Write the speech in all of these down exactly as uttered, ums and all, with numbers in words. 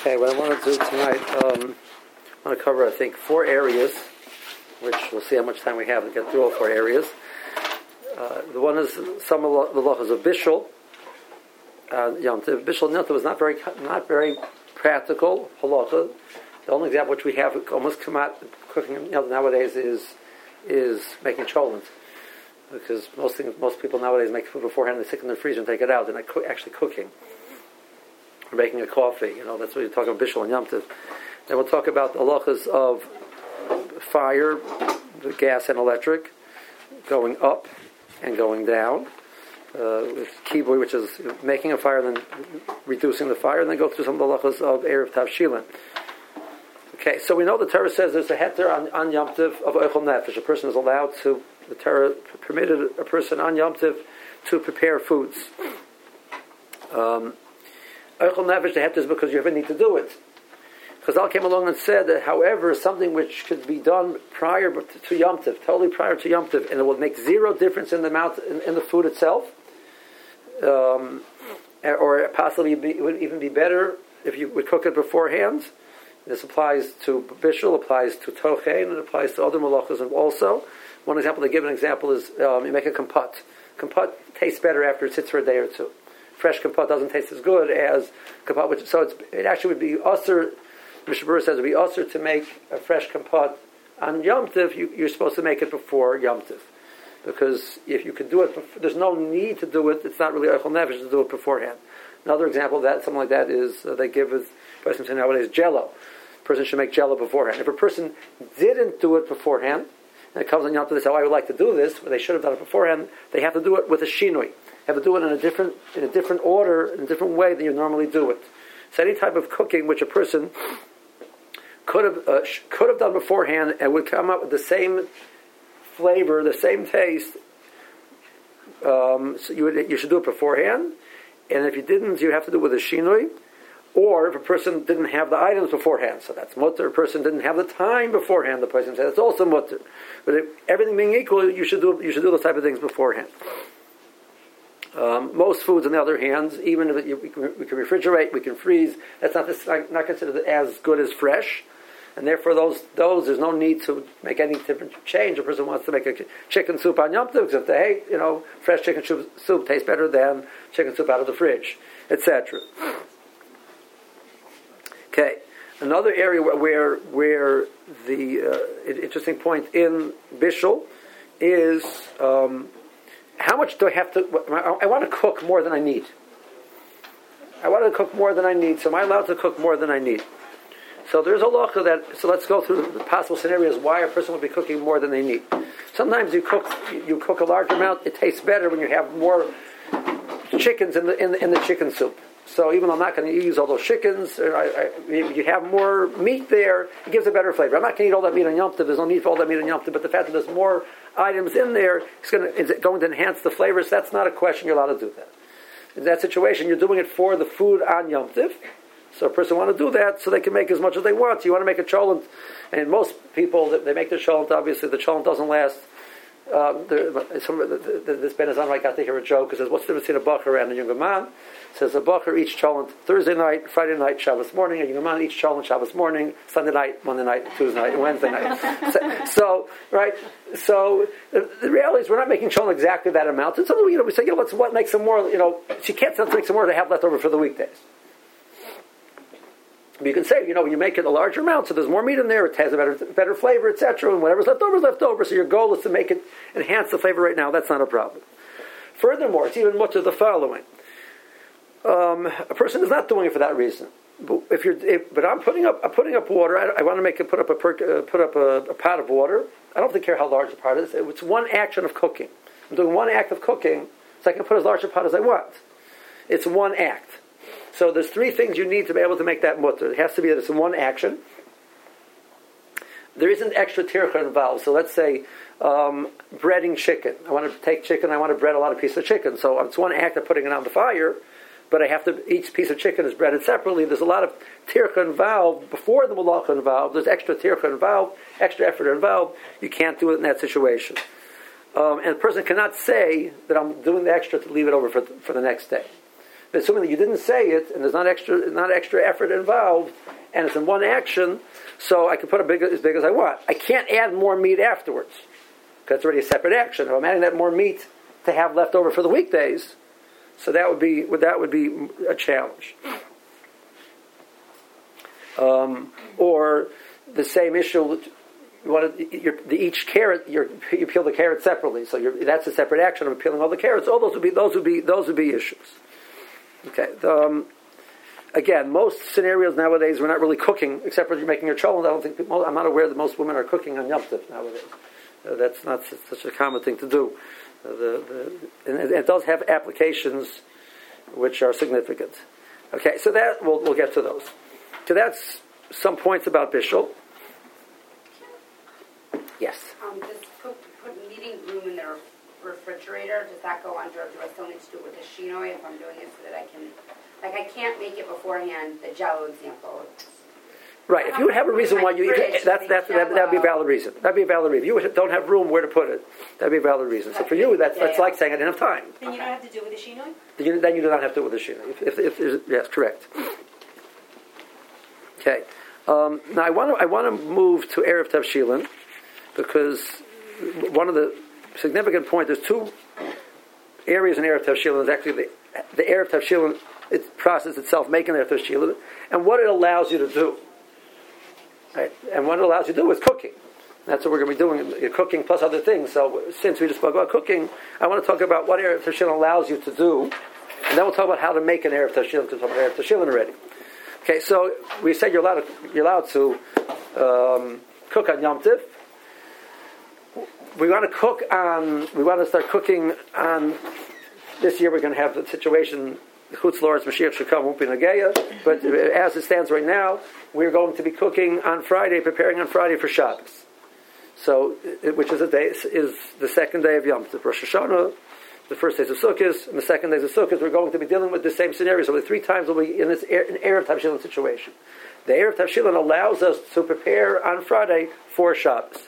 Okay, what I want to do tonight, um, I want to cover, I think, four areas, which we'll see how much time we have to get through all four areas. Uh, the one is some of the halachas of Bishul. Uh, Yom Tov. Bishul Yom Tov was not very, not very practical halacha. The only example which we have almost come out cooking you know, nowadays is is making cholent, because most things, most people nowadays make food beforehand, they stick it in the freezer and take it out. They're not co- actually cooking. Or making a coffee, you know, that's what you're talking about, Bishul and Yom Tov. Then we'll talk about the halachas of fire, the gas and electric, going up and going down. Uh, with kibui, which is making a fire, then reducing the fire, and then go through some of the halachas of Erev Tavshilin. Okay, so we know the Torah says there's a heter on, on Yom Tov of Eichel Nefesh. A person is allowed to, the Torah permitted a person on Yom Tov to prepare foods. Um, Eichel Nefesh, the heter is because you ever need to do it. Chazal came along and said that, however, something which could be done prior to Yom Tov, totally prior to Yom Tov, and it will make zero difference in the amount in, in the food itself, um, or possibly be, it would even be better if you would cook it beforehand. This applies to Bishul, applies to Tochein, and it applies to other malachas also. One example, they give an example is um, you make a kompot. Kompot tastes better after it sits for a day or two. Fresh kompot doesn't taste as good as kompot, which, so it's, it actually would be usher. Mishnah Berurah says it would be usher to make a fresh kompot on Yom Tov. You, you're supposed to make it before Yom Tov, because if you can do it, before, there's no need to do it. It's not really Eichel Nefesh to do it beforehand. Another example of that, something like that, is uh, they give as person saying nowadays Jello. A person should make Jello beforehand. If a person didn't do it beforehand, and it comes on Yom Tov, they say, "Oh, I would like to do this," but they should have done it beforehand. They have to do it with a shinui. They have to do it in a different, in a different order, in a different way than you normally do it. So any type of cooking which a person could have uh, could have done beforehand and would come up with the same flavor, the same taste. Um, so you would, you should do it beforehand, and if you didn't, you have to do it with a shinui. Or if a person didn't have the items beforehand, so that's mutter. A person didn't have the time beforehand, the person said it's also mutter. But if everything being equal, you should do you should do those type of things beforehand. Um, most foods, on the other hand, even if it, you, we, can, we can refrigerate, we can freeze, that's not, this, not considered as good as fresh. And therefore, those those there's no need to make any different change. A person wants to make a chicken soup on Yom Tov, because they, hey, you know, fresh chicken soup tastes better than chicken soup out of the fridge, et cetera. Okay, another area where where the uh, interesting point in Bishul is um, how much do I have to? I, I want to cook more than I need. I want to cook more than I need. So am I allowed to cook more than I need? So there's a halacha that. So let's go through the possible scenarios why a person would be cooking more than they need. Sometimes you cook you cook a large amount. It tastes better when you have more chickens in the in the, in the chicken soup. So even though I'm not going to use all those chickens, or I, I, you have more meat there, it gives a better flavor. I'm not going to eat all that meat on Yom Tov. There's no need for all that meat on Yom Tov, but the fact that there's more items in there, it's going to, is it going to enhance the flavors? That's not a question. You're allowed to do that. In that situation, you're doing it for the food on Yom Tov. So a person want to do that so they can make as much as they want. So you want to make a cholent, and most people, they make the cholent, obviously the cholent doesn't last. Um, the, some, the, the, this Ben Azan, I got to hear a joke. It says, what's the difference between a bacher and a younger man? It says a bacher eats cholent Thursday night, Friday night, Shabbos morning. A younger man eats cholent Shabbos morning, Sunday night, Monday night, Tuesday night, and Wednesday night. so, so, right, so the, the reality is we're not making cholent exactly that amount. It's something, you know, we say, you know, let's what, make some more, you know, she can't tell to make some more to have left over for the weekdays. But you can say, you know, you make it a larger amount, so there's more meat in there, it has a better better flavor, et cetera, and whatever's left over is left over, so your goal is to make it enhance the flavor right now. That's not a problem. Furthermore, it's even much of the following. Um, a person is not doing it for that reason. But if you're, if, but I'm putting up, I'm putting up water. I, I want to make it put up a per, uh, put up a, a pot of water. I don't care how large the pot is. It's one action of cooking. I'm doing one act of cooking, so I can put as large a pot as I want. It's one act. So there's three things you need to be able to make that mutter. It has to be that it's in one action. There isn't extra tircha involved. So let's say um, breading chicken. I want to take chicken. I want to bread a lot of pieces of chicken. So it's one act of putting it on the fire, but I have to. Each piece of chicken is breaded separately. There's a lot of tircha involved before the malacha involved. There's extra tircha involved, extra effort involved. You can't do it in that situation. Um, and a person cannot say that I'm doing the extra to leave it over for for the next day. But assuming that you didn't say it, and there's not extra, not extra effort involved, and it's in one action, so I can put it big, as big as I want. I can't add more meat afterwards, because it's already a separate action. If I'm adding that more meat to have left over for the weekdays, so that would be that would be a challenge. Um, or the same issue. You want to, you're, the, each carrot, you're, you peel the carrot separately, so you're, that's a separate action of peeling all the carrots. All those would be those would be those would be issues. Okay. Um, again, most scenarios nowadays we're not really cooking, except for you're making your cholent. I don't think people, I'm not aware that most women are cooking on Yom Tov nowadays. Uh, that's not such a common thing to do. Uh, the, the, and it does have applications which are significant. Okay, so that we'll we'll get to those. So that's some points about Bishul. Yes. Um, just put, put kneading glue in the refrigerator. Does that go under? Do I still need to do it with the shinoi if I'm doing it so that I can, like, I can't make it beforehand? The Jello example. Right. If you would have a reason why you, if, that's that's that that'd be a valid reason. That'd be a valid reason. If you don't have room where to put it, that'd be a valid reason. So for you, that's that's like saying I didn't have time. Then you don't have to do it with the shinoi? Then you, then you do not have to do it with the shinoi. If, if, if, yes, correct. Okay. Um, now I want to I want to move to Erev Tavshilin, because one of the significant points, there's two areas in Erev Tavshilin. Is actually the the Erev Tavshilin, its process itself, making Erev Tavshilin, and what it allows you to do. Right? And what it allows you to do is cooking. That's what we're going to be doing, cooking plus other things. So since we just spoke about cooking, I want to talk about what Erev Tavshilin allows you to do, and then we'll talk about how to make an Erev Tavshilin, because we're talking about Erev Tavshilin already. Okay, so we said you're allowed to, you're allowed to um, cook on Yom Tov. We want to cook on, we want to start cooking on, this year we're going to have the situation, Chutz La'aretz Mashiach Shekam won't be Nageya, but as it stands right now, we're going to be cooking on Friday, preparing on Friday for Shabbos. So, which is a day, is the second day of Yom Tov, Rosh Hashanah, the first days of Sukkot, and the second days of Sukkot, we're going to be dealing with the same scenario. So the three times we'll be in this an Erev Tavshilin situation. The Erev Tavshilin allows us to prepare on Friday for Shabbos.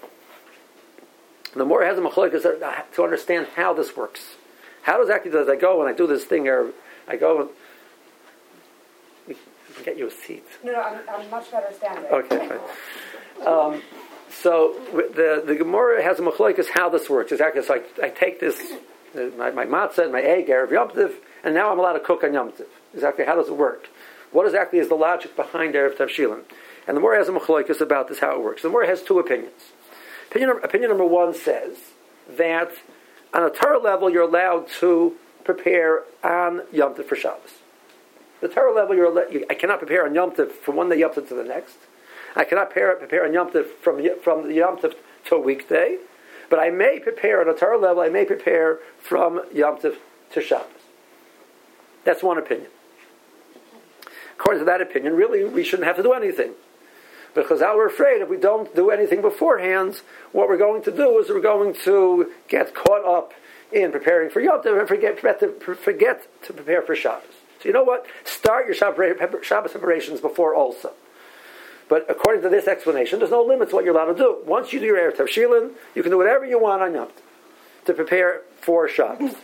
The more has a machlokes to understand how this works. How does actually does I go when I do this thing, or I go and we can get you a seat. No, no, I'm, I'm much better standing. Okay, fine. Um, so the the Gemara has a machlokes how this works. Exactly. So I, I take this my, my matzah and my egg Erev Yom Tov, and now I'm allowed to cook on Yom Tov. Exactly. How does it work? What exactly is the logic behind Erev Tavshilin? And the Gemara has a machlokes about this how it works. The Gemara has two opinions. Opinion, opinion number one says that on a Torah level you're allowed to prepare on Yom Tov for Shabbos. The Torah level you're allowed, you, I cannot prepare on Yom Tov from one day Yom Tov to the next. I cannot prepare, prepare on Yom Tov from from the Yom Tov to a weekday, but I may prepare on a Torah level. I may prepare from Yom Tov to Shabbos. That's one opinion. According to that opinion, really we shouldn't have to do anything. Because now we're afraid if we don't do anything beforehand, what we're going to do is we're going to get caught up in preparing for Yom Tov and forget, forget, to, forget to prepare for Shabbos. So you know what? Start your Shabbos preparations before also. But according to this explanation, there's no limit to what you're allowed to do. Once you do your Erev Tavshilin, you can do whatever you want on Yom Tov to prepare for Shabbos.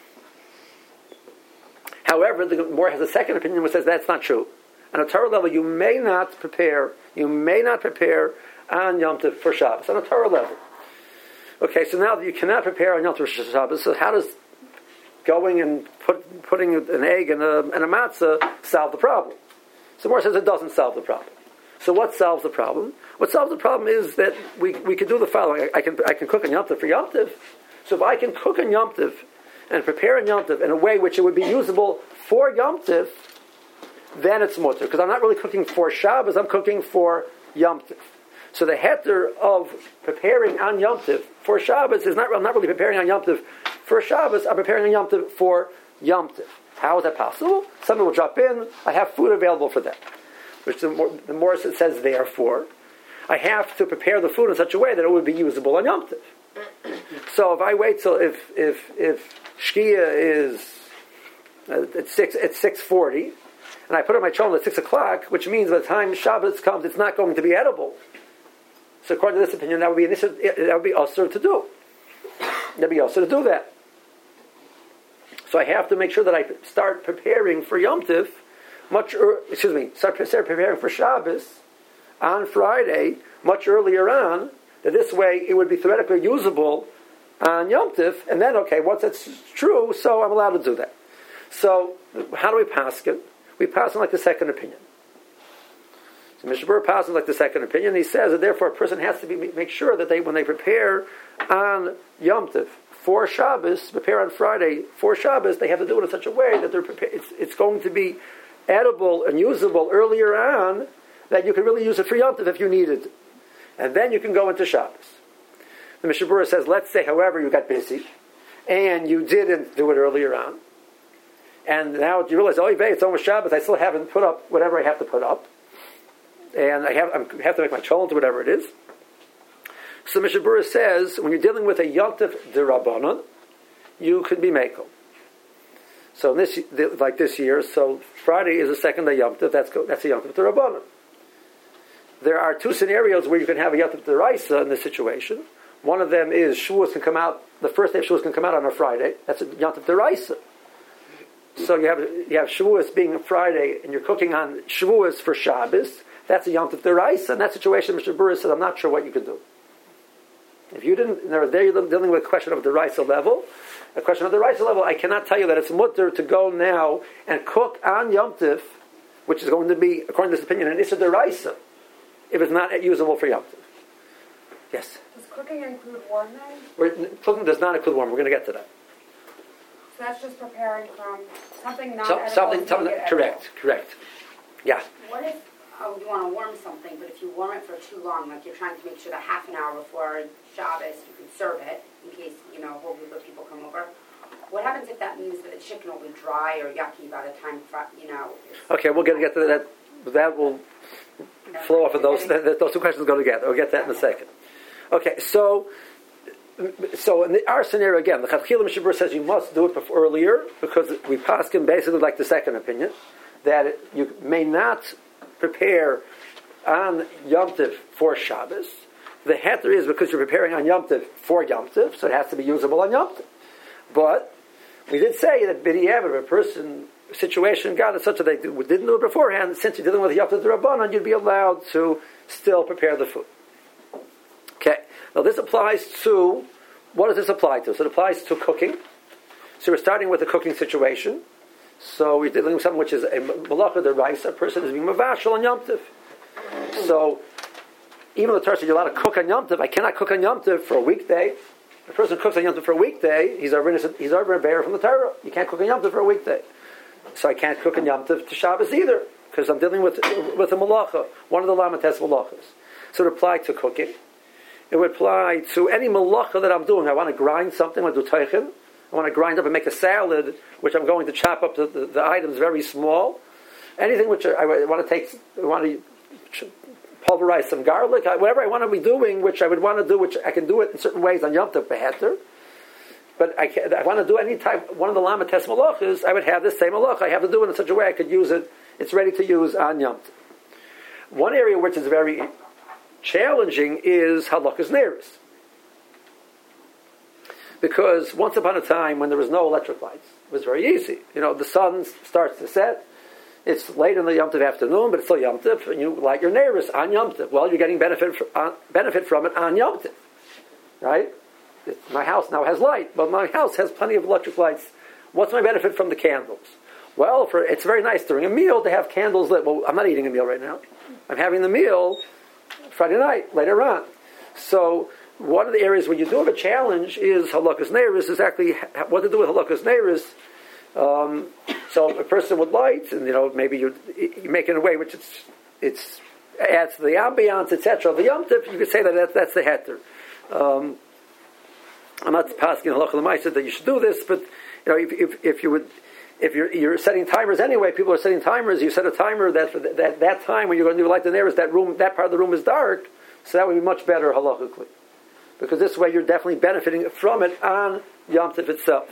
However, the Gemara has a second opinion which says that's not true. On a Torah level, you may not prepare, you may not prepare on Yom Tov for Shabbos, on a Torah level. Okay, so now that you cannot prepare on Yom Tov for Shabbos, so how does going and put, putting an egg and a, and a matzah solve the problem? So Gemara says it doesn't solve the problem. So what solves the problem? What solves the problem is that we we can do the following. I, I can I can cook on Yom Tov for Yom Tov. So if I can cook on Yom Tov and prepare on Yom Tov in a way which it would be usable for Yom Tov, then it's mutter. Because I'm not really cooking for Shabbos, I'm cooking for Yom Tov. So the heter of preparing on Yom Tov for Shabbos is not, I'm not really preparing on Yom Tov for Shabbos, I'm preparing on Yom Tov for Yom Tov. How is that possible? Someone will drop in, I have food available for them. Which the more, the more it says therefore, I have to prepare the food in such a way that it would be usable on Yom Tov. So if I wait till, if if if Shkia is uh, at six at six forty, and I put it on my cholent at six o'clock, which means by the time Shabbos comes, it's not going to be edible. So according to this opinion, that would be an issue, that would be usher to do. That would be usher to do that. So I have to make sure that I start preparing for Yom Tif much, er, excuse me, start preparing for Shabbos on Friday much earlier on, that this way it would be theoretically usable on Yom Tif, and then, okay, once that's true, so I'm allowed to do that. So, how do we pass it? We pass it like the second opinion. So Mishnah Berurah passes like the second opinion. He says that therefore a person has to be, make sure that they, when they prepare on Yom Tif for Shabbos, prepare on Friday for Shabbos, they have to do it in such a way that they're prepared, it's, it's going to be edible and usable earlier on, that you can really use it for Yom Tif if you need it. And then you can go into Shabbos. The Mishnah Berurah says, let's say, however, you got busy, and you didn't do it earlier on, and now you realize, oh, it's almost Shabbos, I still haven't put up whatever I have to put up, and I have, I have to make my cholent, whatever it is. So Mishnah Berurah says, when you're dealing with a Yom Tif d'Rabbanan, you could be mekel. So this, like this year, so Friday is the second day Yom Tif, that's, that's a Yom Tif d'Rabbanan. There are two scenarios where you can have a Yom Tif d'Oraisa in this situation. One of them is Shavuos can come out, the first day of Shavuos can come out on a Friday. That's a Yom Tif d'Oraisa. So you have you have Shavuos being a Friday, and you're cooking on Shavuos for Shabbos. That's a Yom Tif d'Oraisa. In that situation, Mishnah Berurah said, I'm not sure what you can do. If you didn't, there you're dealing with a question of the d'Oraisa level. A question of the d'Oraisa level, I cannot tell you that it's mutter to go now and cook on Yom Tif, which is going to be, according to this opinion, an Issa d'Oraisa, if it's not usable for Yom Tif. Yes? Does cooking include warm then? We're, cooking does not include warm. We're going to get to that. So that's just preparing from something not So, edible. something, something, correct, correct. Yeah. What if oh, you want to warm something, but if you warm it for too long, like you're trying to make sure that half an hour before Shabbos you can serve it, in case, you know, a whole group of people come over, what happens if that means that the chicken will be dry or yucky by the time, you know? Okay, we're going to get to that. That will flow off of those. Those two questions go together. We'll get that in a second. Okay, so so in the, our scenario again, the Chatchila Mishnah Berurah says you must do it before, earlier, because we pass him basically like the second opinion, that it, you may not prepare on Yom Tif for Shabbos. The heter is because you're preparing on Yom Tif for Yom Tif, so it has to be usable on Yom Tif. But we did say that b'diavad, if a person situation got it such that they didn't do it beforehand, since you're dealing with Yom Tif d'Rabbanan, you'd be allowed to still prepare the food. Okay. Now this applies to, what does this apply to? So it applies to cooking. So we're starting with the cooking situation. So we're dealing with something which is a malacha d'oraisa. A person is being mavashal on Yom Tif. So even though the Torah says you're allowed to cook on Yom Tif, I cannot cook on Yom Tif for a weekday. If a person cooks on Yom Tif for a weekday, he's over he's over a bear from the Torah. You can't cook on Yom Tif for a weekday. So I can't cook on Yom Tif to Shabbos either, because I'm dealing with with a malacha, one of the lamates malachas. So it applied to cooking. It would apply to any malacha that I'm doing. I want to grind something, I want to do teichin. I want to grind up and make a salad, which I'm going to chop up the, the, the items very small. Anything which I, I want to take, I want to pulverize some garlic, I, whatever I want to be doing, which I would want to do, which I can do it in certain ways on Yom Tov beheter. But I, can, I want to do any type, one of the lamates malachas, I would have this same malacha. I have to do it in such a way I could use it. It's ready to use on Yom Tov. One area which is very challenging is halakas neiros. Because once upon a time, when there was no electric lights, it was very easy. You know, the sun starts to set. It's late in the Yom Tov afternoon, but it's still Yom Tov, and you light your neiros on Yom Tov. Well, you're getting benefit for, uh, benefit from it on Yom Tov, right? It, my house now has light, but my house has plenty of electric lights. What's my benefit from the candles? Well, for it's very nice during a meal to have candles lit. Well, I'm not eating a meal right now. I'm having the meal Friday night, later on. So one of the areas where you do have a challenge is halakas neiros, exactly what to do with halakas neiros. Um, so a person would light, and you know maybe you you make it in a way which it's it's adds to the ambiance, et cetera. The Yom Tov, you could say that that's, that's the heter. Um, I'm not asking halacha l'maisa that you should do this, but you know if if, if you would. If you're, you're setting timers anyway, people are setting timers. You set a timer that for that, that time when you're going to light the neiros, that room, that part of the room is dark, so that would be much better halachically, because this way you're definitely benefiting from it on Yom Tov itself.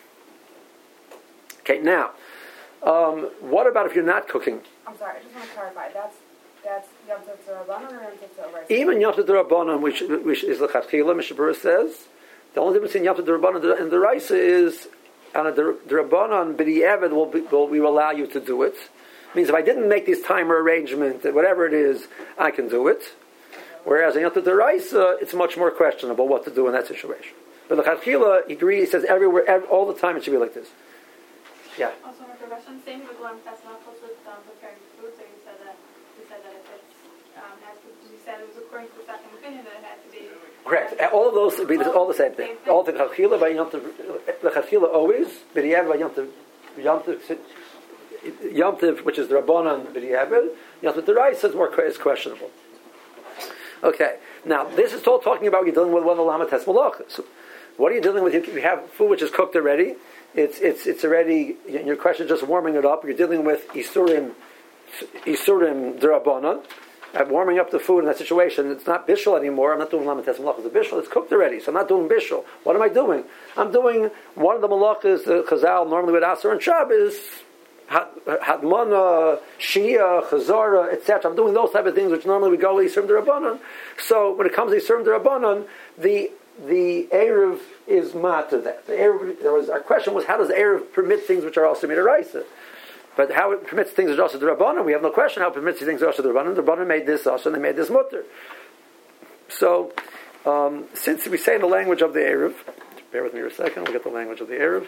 Okay, now, um, what about if you're not cooking? I'm sorry, I just want to clarify. That's that's Yom Tov d'Rabbanan or Yom Tov d'Oraisa? Even Yom Tov d'Rabbanan, which which is l'chatchila, Mishnah Berurah says, the only difference between Yom Tov d'Rabbanan and d'Oraisa is on a D'Rabbanan B'di'evet will, be, will we will allow you to do it. It means if I didn't make this timer arrangement, whatever it is, I can do it. Whereas in Yontif D'Oraisa, it's much more questionable what to do in that situation. But the Chachila, he agrees, he says everywhere, every, all the time it should be like this. Yeah. Also, my question, same with Lam that's not supposed to um, preparing food, so you said that you said that if it's um, has to, you said it was according to the second opinion that it had to be correct. All of those would be the, all the same thing. thing. All the Chachila by Yontif, the Chachila always, B'di'evet by Yontif, Yontif, Yontif, which is the Rabbanan B'di'evet, Yontif D'Oraisa is more is questionable. Okay, now this is all talking about you're dealing with one of the Lama Tes Malachas. So what are you dealing with? You have food which is cooked already. It's it's it's already. Your question is just warming it up. You're dealing with isurim, isurim d'Rabbanan, at warming up the food in that situation. It's not bishul anymore. I'm not doing Lama Tes Malachas. The bishul, it's cooked already. So I'm not doing bishul. What am I doing? I'm doing one of the malachas, the Chazal normally with Asar and Shabbos. Hadmana, Shia, Chazara, et cetera. I'm doing those type of things which normally we go Yisurim D'Rabbanan. So when it comes to Yisurim D'Rabbanan, the the Erev is mat to that. The Erev, there was our question was how does the Erev permit things which are also Midaraisa? But how it permits things which are also D'Rabbanan, we have no question how it permits things which are also D'Rabbanan. D'Rabbanan made this also, and they made this mutter. So um, since we say in the language of the Erev, bear with me for a second. We'll get the language of the Erev.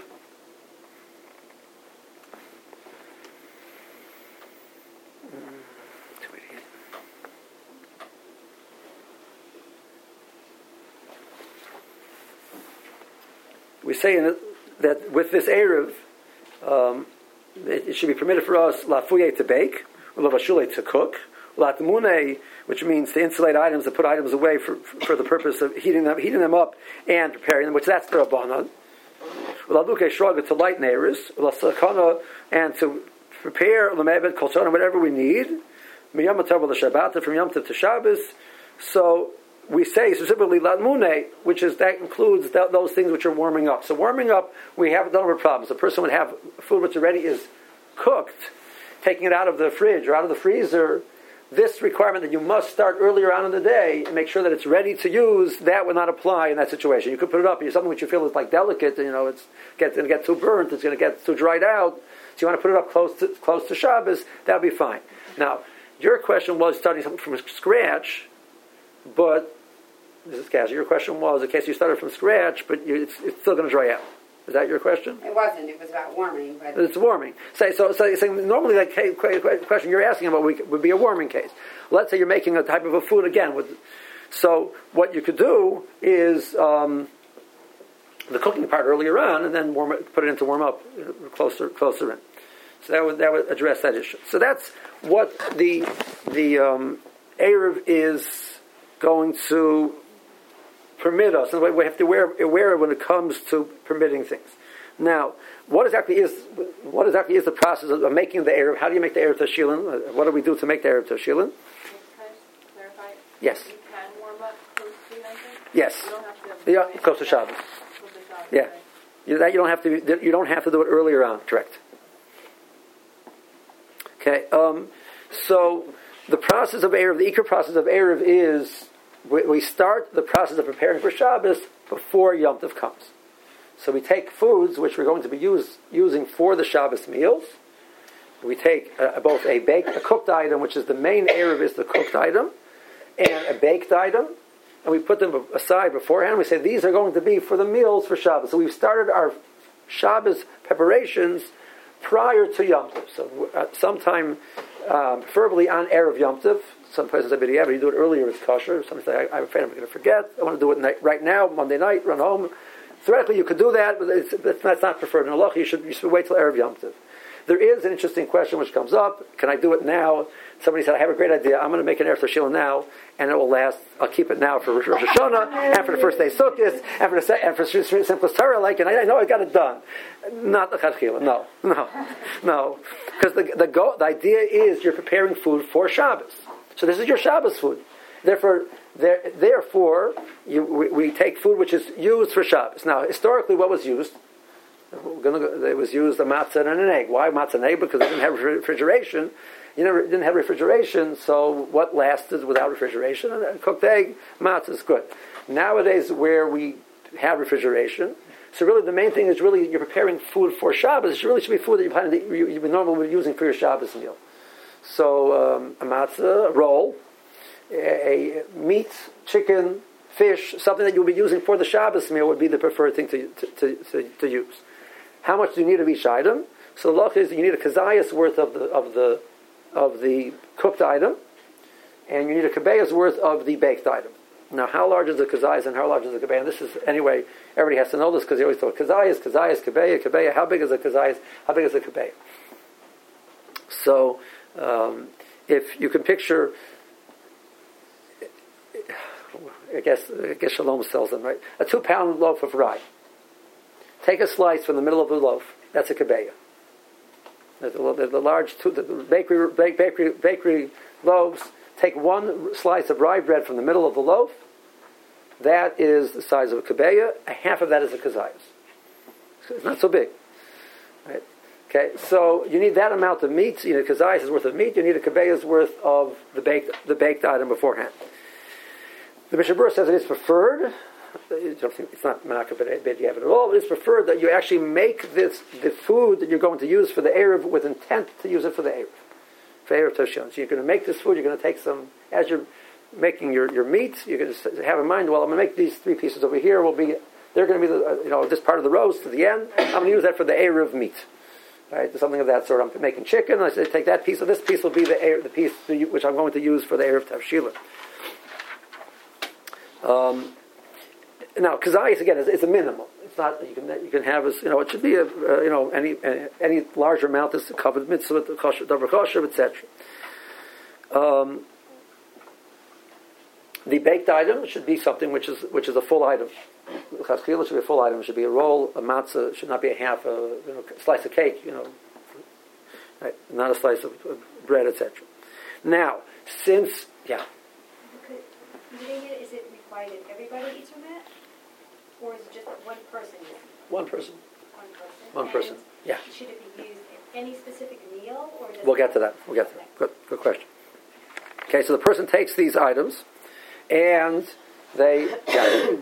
We say in it that with this Erev, um, it, it should be permitted for us lafuye to bake, lavashule to cook, latmune, which means to insulate items, to put items away for, for the purpose of heating them, heating them up and preparing them, which that's the Rabbanan. Laduke shraga to light neighbors, lasakana, and to prepare lamebed kolchana, whatever we need. Miyam Tov l'Shabbat, from Yom Tov to Shabbos. So we say specifically latmune, which is that includes that, those things which are warming up. So warming up, we have a number of problems. A person would have food which already is cooked, taking it out of the fridge or out of the freezer. This requirement that you must start earlier on in the day and make sure that it's ready to use, that would not apply in that situation. You could put it up, something which you feel is like delicate, you know, it's going to get too burnt, it's going to get too dried out. So you want to put it up close to close to Shabbos, that would be fine. Now, your question was starting something from scratch, but this is Cassie. Your question was in case you started from scratch, but you, it's, it's still going to dry out. Is that your question? It wasn't. It was about warming. But it's warming. So, so, so you're saying normally that case, question you're asking about would be a warming case. Let's say you're making a type of a food again. With, so what you could do is um, the cooking part earlier on, and then warm it, put it into warm up closer closer in. So that would that would address that issue. So that's what the the um, Erev is going to permit us, and we have to be aware, aware when it comes to permitting things. Now, what exactly is what exactly is the process of, of making the Erev? How do you make the Erev Tashilin? What do we do to make the Erev Tashilin? Can I just clarify? Yes. You can warm up close to Yom Tov? Yes. You don't have to. Yeah, close to Shabbos. Close to Shabbos, Yeah. right? You, that you don't have to. You don't have to do it earlier on. Correct. Okay. Um, so the process of Erev, the Iker process of Erev is we, we start the process of preparing for Shabbos before Yom Tov comes. So we take foods which we're going to be use, using for the Shabbos meals. We take uh, both a baked, a cooked item, which is the main Erev is the cooked item, and a baked item, and we put them aside beforehand. We say these are going to be for the meals for Shabbos. So we've started our Shabbos preparations prior to Yom Tov. So uh, sometime, um, preferably on Erev Yom Tov. Some places say, "But yeah, but you do it earlier, it's kosher." Some say, I, "I'm afraid I'm going to forget. I want to do it right now, Monday night, run home." Theoretically, you could do that, but it's, that's not preferred. In Allah, you should, you should wait till Erev Yom Tov. There is an interesting question which comes up. Can I do it now? Somebody said, I have a great idea. I'm going to make an Erev Tashilin now, and it will last. I'll keep it now for Rosh Hashanah, and for the first day Sukkot, and for the and for Simchas Torah, like, and I, I know I got it done. Not the Chachila. No, no, no. Because the the, go, the idea is you're preparing food for Shabbos. So this is your Shabbos food. Therefore, there, therefore, you, we, we take food which is used for Shabbos. Now, historically, what was used? We're gonna go, it was used a matzah and an egg. Why matzah and egg? Because they didn't have refrigeration. You never didn't have refrigeration, so what lasted without refrigeration? A cooked egg, matzah is good. Nowadays, where we have refrigeration, So really, the main thing is really you're preparing food for Shabbos. It really should be food that you're planning to, you, you normally would be using for your Shabbos meal. So um, a matzah, a roll, a, a meat, chicken, fish, something that you'll be using for the Shabbos meal would be the preferred thing to to, to, to, to use. How much do you need of each item? So the loch is you need a kazayas worth of the of the of the cooked item, and you need a kabeya's worth of the baked item. Now, how large is the kazayas and how large is the kabeya? And this is, anyway, everybody has to know this because they always thought kazayas, kazayas, kabeya, kabeya. How big is the kazayas? How big is the kabeya? So, um, if you can picture, I guess, I guess Shalom sells them, right? A two-pound loaf of rye. Take a slice from the middle of the loaf. That's a kabeya. The, the, the large two, the bakery, bakery, bakery loaves. Take one slice of rye bread from the middle of the loaf. That is the size of a kabeya. A half of that is a kazayas. So it's not so big. Right? Okay, so you need that amount of meat. You need a kazayas worth of meat. You need a kabeya's worth of the baked the baked item beforehand. The Mishnah Berurah says it is preferred. It's not menaka b'diavad at all. But it's preferred that you actually make this the food that you're going to use for the erev with intent to use it for the erev. For erev toshon. So you're going to make this food. You're going to take some as you're making your, your meat. You're going to have in mind. Well, I'm going to make these three pieces over here. Will be they're going to be the uh, you know this part of the roast to the end. I'm going to use that for the erev meat. Right, something of that sort. I'm making chicken. I say take that piece. So this piece will be the the piece which I'm going to use for the erev tavshila. Um. Now, kazayas again is, is a minimum. It's not you can you can have as you know it should be a uh, you know any any, any larger amount is covered mitzvah, kosher, davar kosher, et cetera. Um, the baked item should be something which is which is a full item. Chazkila should be a full item. It should be a roll, a matzah. It should not be a half a you know, slice of cake. You know, right? Not a slice of, of bread, et cetera. Now, since yeah. Okay. Eating it, is it required that everybody eats from that? Or is it just one person? One person. One person. One and person. Yeah. Should it be used in any specific meal, or does We'll it get to that. We'll get to that. Good, good question. Okay, so the person takes these items, and they. Yeah.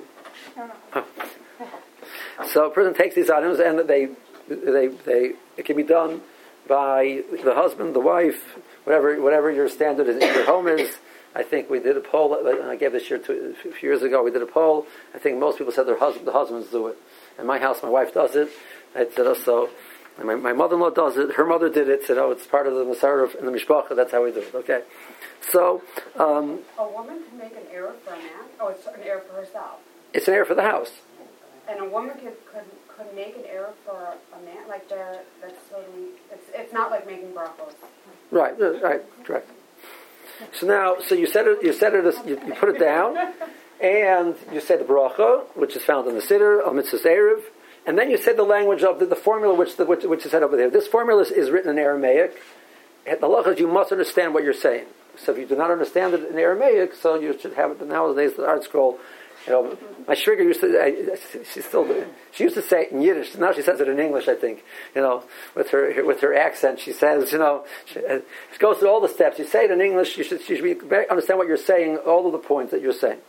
So a person takes these items, and they, they, they. It can be done by the husband, the wife, whatever, whatever your standard is in your home is. I think we did a poll, and I gave this year to, a few years ago, we did a poll. I think most people said their husband, the husbands do it. In my house, my wife does it. I said, oh, so, and my, my mother-in-law does it. Her mother did it. Said, oh, it's part of the Masarah in the Mishpacha. That's how we do it. Okay. So, um, a woman can make an error for a man? Oh, it's an error for herself. It's an error for the house. And a woman could, could, could make an error for a man? Like, the, that's totally, it's, it's not like making brachos. Right, right, correct. So now, so you said it, you said it, you, you put it down, and you said the bracha, which is found in the Siddur, al mitzvahs erev, and then you said the language of the, the formula which, the, which which is said over there. This formula is, is written in Aramaic. At the halachas, you must understand what you're saying. So if you do not understand it in Aramaic, so you should have it nowadays. The Art Scroll. You know, my shriger used to. I, she still. She used to say it in Yiddish. Now she says it in English. I think. You know, with her with her accent, she says. You know, she, uh, she goes through all the steps. You say it in English. You should. You should be, understand what you're saying. All of the points that you're saying.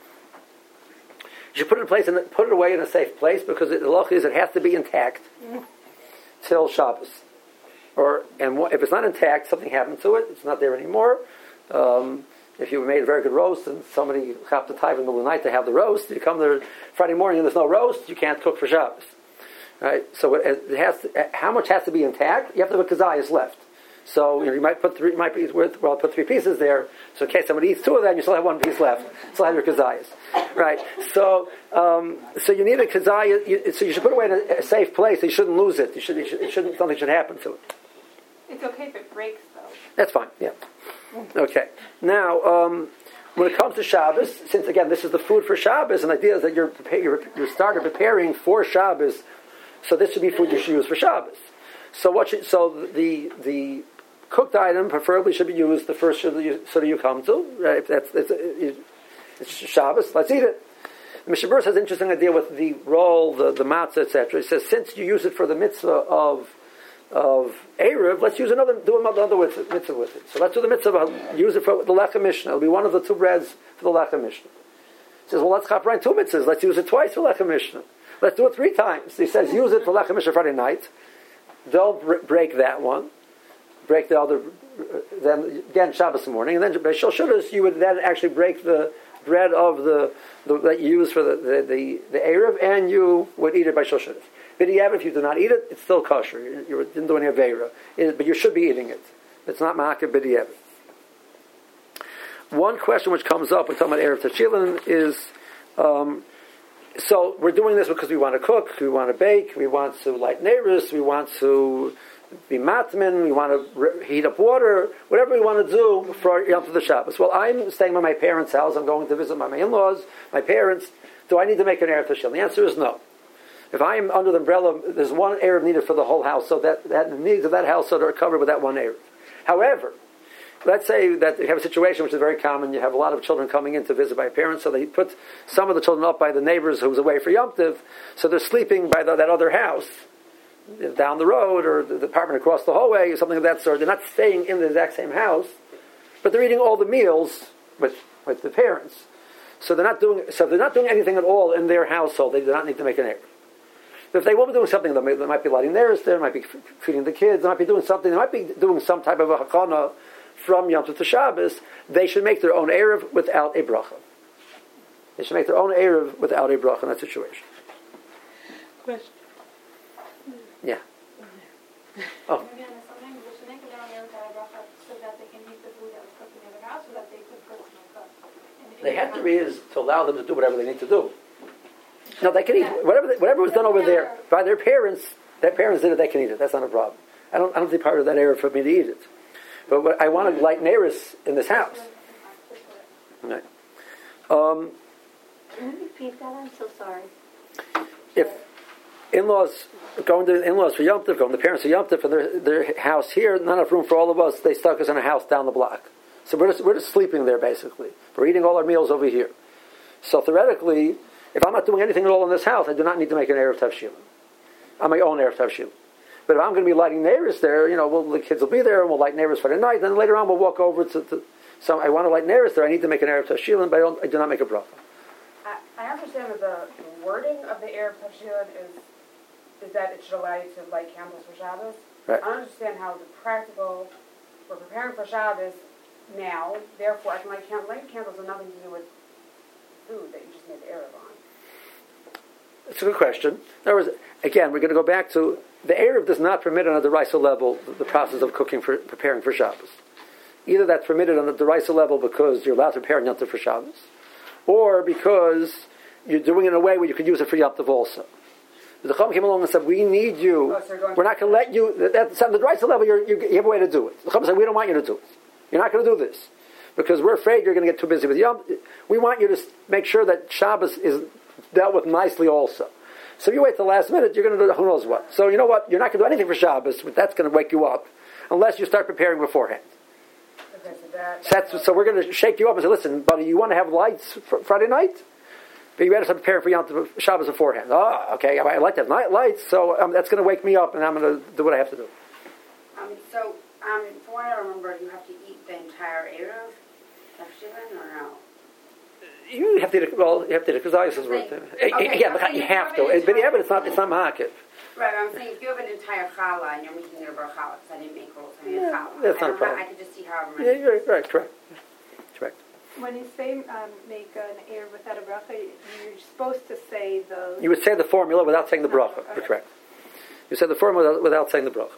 You should put it in place and put it away in a safe place because the halacha is it has to be intact till Shabbos. Or and if it's not intact, something happened to it. It's not there anymore. Um, If you made a very good roast and somebody hopped the time in the middle of the night to have the roast, you come there Friday morning and there's no roast, you can't cook for Shabbos. Right? So it, it has to, how much has to be intact? You have to have a kazayas left. So you know, you might put three, you might be worth, well, put three pieces there. So in case somebody eats two of them, you still have one piece left. Still have your kazayas. Right? So, um, so you need a kazayas. You, so you should put it away in a, a safe place. You shouldn't lose it. You should, you should, it shouldn't, something should happen to it. It's okay if it breaks, though. That's fine. Yeah. Okay. Now, um, when it comes to Shabbos, since again this is the food for Shabbos, and the idea is that you're prepare, you're, you're started preparing for Shabbos, so this should be food you should use for Shabbos. So what? Should, so the the cooked item preferably should be used the first sort of you come to. Right? If that's it's, it's Shabbos, let's eat it. The Mishnah Berurah has an interesting idea with the roll, the the matzah, et cetera. He says since you use it for the mitzvah of of Erev, let's use another, do another with it, mitzvah with it. So let's do the mitzvah, use it for the Lechem Mishnah. It'll be one of the two breads for the Lechem Mishnah. He says, well, let's chop right two mitzvahs. Let's use it twice for Lechem Mishnah. Let's do it three times. He says, use it for Lechem Mishnah Friday night. Don't br- break that one. Break the other, then again Shabbos morning, and then by Shul Shudas you would then actually break the bread of the, the that you use for the the, the, the Erev, and you would eat it by Shul Shudas. But if you do not eat it, it's still kosher. You, you didn't do any Aveira, but you should be eating it. It's not Ma'akev B'di'evet. One question which comes up when talking about Erev Tashilin is, um, so we're doing this because we want to cook, we want to bake, we want to light neighbors, we want to be matmin, we want to re- heat up water, whatever we want to do for Yom Tov the Shabbos. Well, I'm staying at my parents' house, I'm going to visit my, my in-laws, my parents. Do I need to make an Erev Tashilin? The answer is no. If I am under the umbrella, there's one Erev needed for the whole house, so that, that the needs of that household are covered with that one Erev. However, let's say that you have a situation which is very common. You have a lot of children coming in to visit my parents, so they put some of the children up by the neighbors who's away for Yom Tov, so they're sleeping by the, that other house down the road, or the, the apartment across the hallway, or something of that sort. They're not staying in the exact same house, but they're eating all the meals with with the parents. So they're not doing so they're not doing anything at all in their household. They do not need to make an Erev. If they will be doing something, they might be lighting theirs there, they might be feeding the kids, they might be doing something, they might be doing some type of a hakana from Yom Tov to Shabbos. They should make their own Erev without a bracha. They should make their own Erev without a bracha in that situation. Question. Yeah. Oh. Maybe on something, we should make their own Erev without a bracha so that they can eat the food that was cooked in the other house, so that they could personally cook. They have to be is to allow them to do whatever they need to do. No, they can eat whatever whatever was done over there by their parents. Their parents did it. They can eat it. That's not a problem. I don't. I don't think part of that Erev for me to eat it. But what, I want to light neighbors in this house. Right. Um, Can you repeat that? I'm so sorry. if in-laws going to in-laws for Yom Tov, going to the parents for Yom Tov, and their their house here, not enough room for all of us. They stuck us in a house down the block. So we're just we're just sleeping there basically. We're eating all our meals over here. So theoretically, if I'm not doing anything at all in this house, I do not need to make an Erev Tavshilin. I'm my own Erev Tavshilin. But if I'm going to be lighting neighbors there, you know, well, the kids will be there, and we'll light neighbors for the night. Then later on, we'll walk over to. to so I want to light neighbors there. I need to make an Erev Tavshilin, but I, don't, I do not make a bracha. I, I understand that the wording of the Erev Tavshilin is is that it should allow you to light candles for Shabbos. Right. I don't understand how the practical. We're preparing for Shabbos now. Therefore, I can light candles. Lighting candles have nothing to do with food that you just made the Erev on. It's a good question. In other words, again, we're going to go back to the Erev does not permit on a deraisa level the process of cooking for preparing for Shabbos. Either that's permitted on the deraisa level because you're allowed to prepare Yom Tov for Shabbos, or because you're doing it in a way where you could use it for Yom Tov also. The Chacham came along and said, "We need you. Oh, so we're not going to let you." That, that's on the deraisa level. You're, you you have a way to do it. The Chacham said, "We don't want you to do it. You're not going to do this because we're afraid you're going to get too busy with Yom. We want you to make sure that Shabbos is dealt with nicely also. So if you wait till the last minute, you're going to do who knows what. So you know what? You're not going to do anything for Shabbos, but that's going to wake you up unless you start preparing beforehand. Okay, so that. So, that's, so we're going to shake you up and say, listen, buddy, you want to have lights for Friday night? But you better start preparing for Yom Tov, Shabbos beforehand. Oh, okay, I like to have night lights, so um, that's going to wake me up and I'm going to do what I have to do. Um, so, um, from what I remember, you have to eat the entire Erev, Tavshilin, or no? You have to eat it, well, you have to eat it, because I was worth it. Okay, Again, okay, you you have have to. it But yeah, but entirely. it's not, it's not ma'akev. Right, I'm saying if you have an entire challah and you're making it over a challah, because I didn't make rolls, I made a Yeah, challah. that's I not a don't problem. have- I could just see however Yeah, many. you're right, right, correct. Correct. When you say um, make an Erev without a bracha, you're supposed to say the... You would say the formula without saying the bracha. Okay. Correct. You said the formula without, without saying the bracha.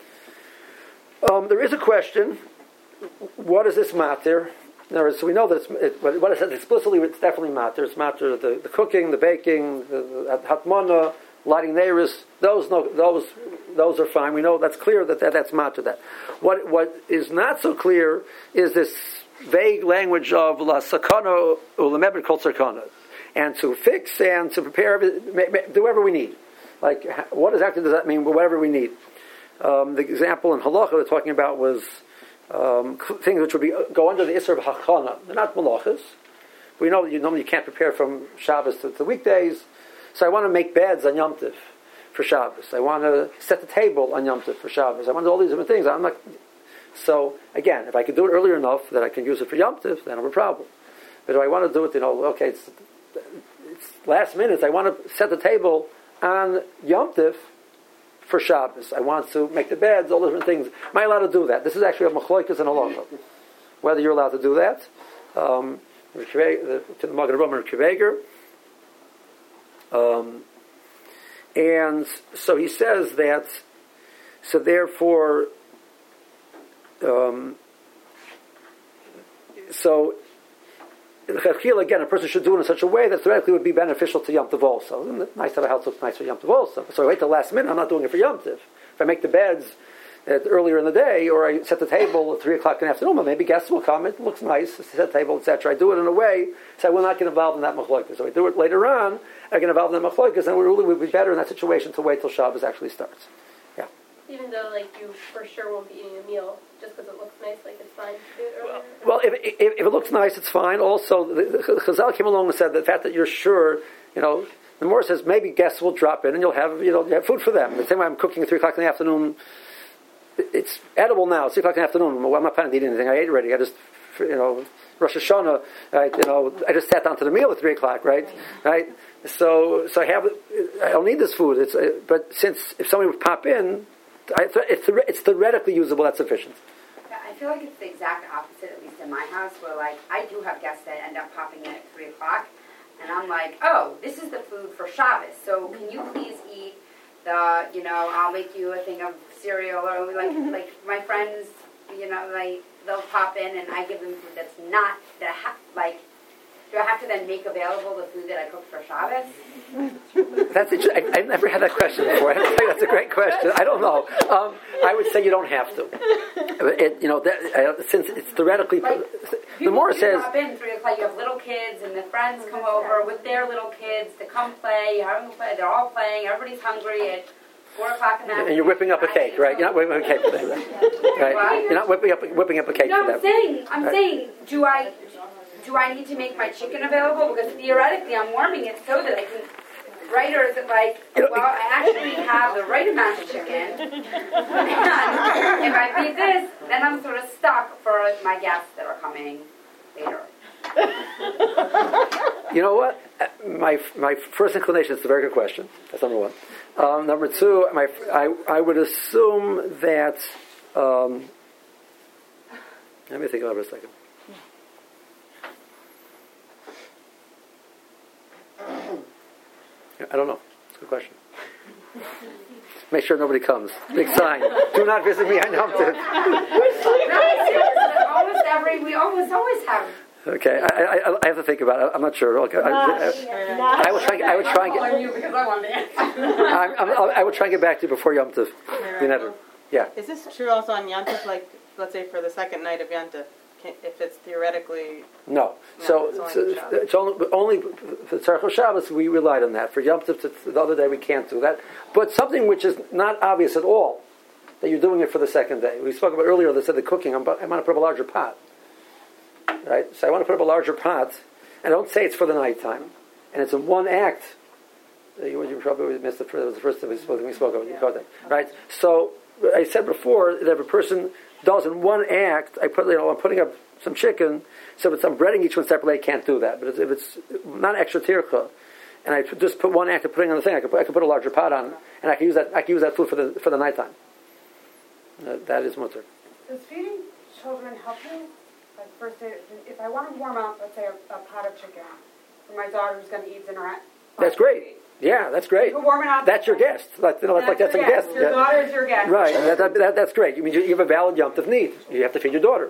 Um, there is a question. What is this matter? In other words, so we know that it's, it, what it says explicitly, it's definitely matter. It's matter the, the cooking, the baking, the, the hatmana, lighting neiris. Those, no, those, those are fine. We know that's clear that, that that's matter. That what what is not so clear is this vague language of la sakana ulamebed kol sakana, and to fix and to prepare, every, do whatever we need. Like, what exactly does that mean? Whatever we need. Um, the example in halacha they're talking about was um, things which would be go under the isser of hachana. They're not malachas. We know that you normally can't prepare from Shabbos to, to weekdays. So I want to make beds on Yom Tov for Shabbos. I want to set the table on Yom Tov for Shabbos. I want to do all these different things. I'm not. So again, if I could do it earlier enough that I can use it for Yom Tov, then I have a problem. But if I want to do it, you know, okay, it's, it's last minute. I want to set the table on Yom Tif for Shabbos. I want to make the beds, all different things. Am I allowed to do that? This is actually a machloikas and a halacha. Whether you're allowed to do that. Um, to the Magen Avraham and Kiveger. Um, and so he says that, so therefore, um, so again, a person should do it in such a way that theoretically would be beneficial to Yom Tov also. Isn't it nice to have a house that looks nice for Yom Tov also? So I wait till the last minute, I'm not doing it for Yom Tov. If I make the beds at, earlier in the day, or I set the table at three o'clock in the afternoon, well, maybe guests will come, it looks nice, set the table, et cetera. I do it in a way so I will not get involved in that machlokas. So I do it later on, I get involved in that machlokas, and it really would be better in that situation to wait till Shabbos actually starts. Yeah. Even though, like, you for sure won't be eating a meal just because it looks nice, like it's fine to do it earlier? Well, if, if, if it looks nice, it's fine. Also, the, the Chazal came along and said the fact that you're sure, you know, the Morah says maybe guests will drop in and you'll have, you know, you have food for them. The same way I'm cooking at three o'clock in the afternoon, it's edible now. It's three o'clock in the afternoon. Well, I'm not planning to eat anything. I ate already. I just, you know, Rosh Hashanah, right, you know, I just sat down to the meal at three o'clock, right? Right? So, so I have, I don't need this food. It's, uh, but since if somebody would pop in, I, it's, it's theoretically usable. That's sufficient. Yeah, I feel like it's the exact opposite, at least in my house, where like I do have guests that end up popping in at three o'clock, and I'm like, oh, this is the food for Shabbos. So can you please eat the, you know, I'll make you a thing of cereal, or like like my friends, you know, like they'll pop in and I give them food that's not that I ha- like. Do I have to then make available the food that I cooked for Shabbos? That's interesting. I, I've never had that question before. I think that's a great question. I don't know. Um, I would say you don't have to. It, you know, that, uh, since it's theoretically, Like, the more you says. pop in three o'clock. You have little kids, and the friends come over with their little kids to come play. You're having a play. They're all playing. Everybody's hungry at four o'clock in the afternoon. And you're whipping up a cake, right? You're not whipping up a cake for them, right? What? You're not whipping up whipping up a cake No, for I'm them. saying, I'm Right. saying, do I, do I need to make my chicken available? Because theoretically, I'm warming it so that I can. Right, or is it like, well, I actually have the right amount of chicken, and if I feed this, then I'm sort of stuck for my guests that are coming later. You know what? My my first inclination is a very good question. That's number one. Um, number two, my I I would assume that. Um, let me think about it a second. I don't know. It's a good question. Make sure nobody comes. Big sign. Do not visit me on Yom Tov. No, seriously, almost every, we almost always have. Okay, I, I, I have to think about it. I'm not sure. Okay, I, I, I will try. I would try and get. you because I wanted to answer. I, I'm, I would try and get back to you before Yom Tov. You never. Yeah. Is this true also on Yom Tov, like, let's say for the second night of Yom Tov, can, if it's theoretically... No. No, So it's only so for Shabbos. it's only, only for Tzarech Shabbos we relied on that. For Yom Tov, the other day we can't do that. But something which is not obvious at all, that you're doing it for the second day. We spoke about earlier, they said the cooking, I'm, I want to put up a larger pot. Right? So I want to put up a larger pot, and I don't say it's for the nighttime. And it's in one act. You, you probably missed it, it was the first thing we spoke, we spoke about, yeah. Right? So I said before that if a person does in one act, I put, you know, I'm putting up some chicken, so if it's, I'm breading each one separately, I can't do that. But if it's not extra tircha, and I just put one act of putting on the thing, I could put, I could put a larger pot on, and I can use that. I can use that food for the for the nighttime. Uh, that is mutter. Does feeding children help you? Like first, if I want to warm up, let's say a, a pot of chicken for my daughter who's going to eat dinner at. That's great. Yeah, that's great. You warm it up. That's your guest. Like, you know, that's like that's a your guest. Your Yeah. daughter is your guest. Right. That, that, that, that's great. You mean you, you have a valid Yom Tov need. You have to feed your daughter.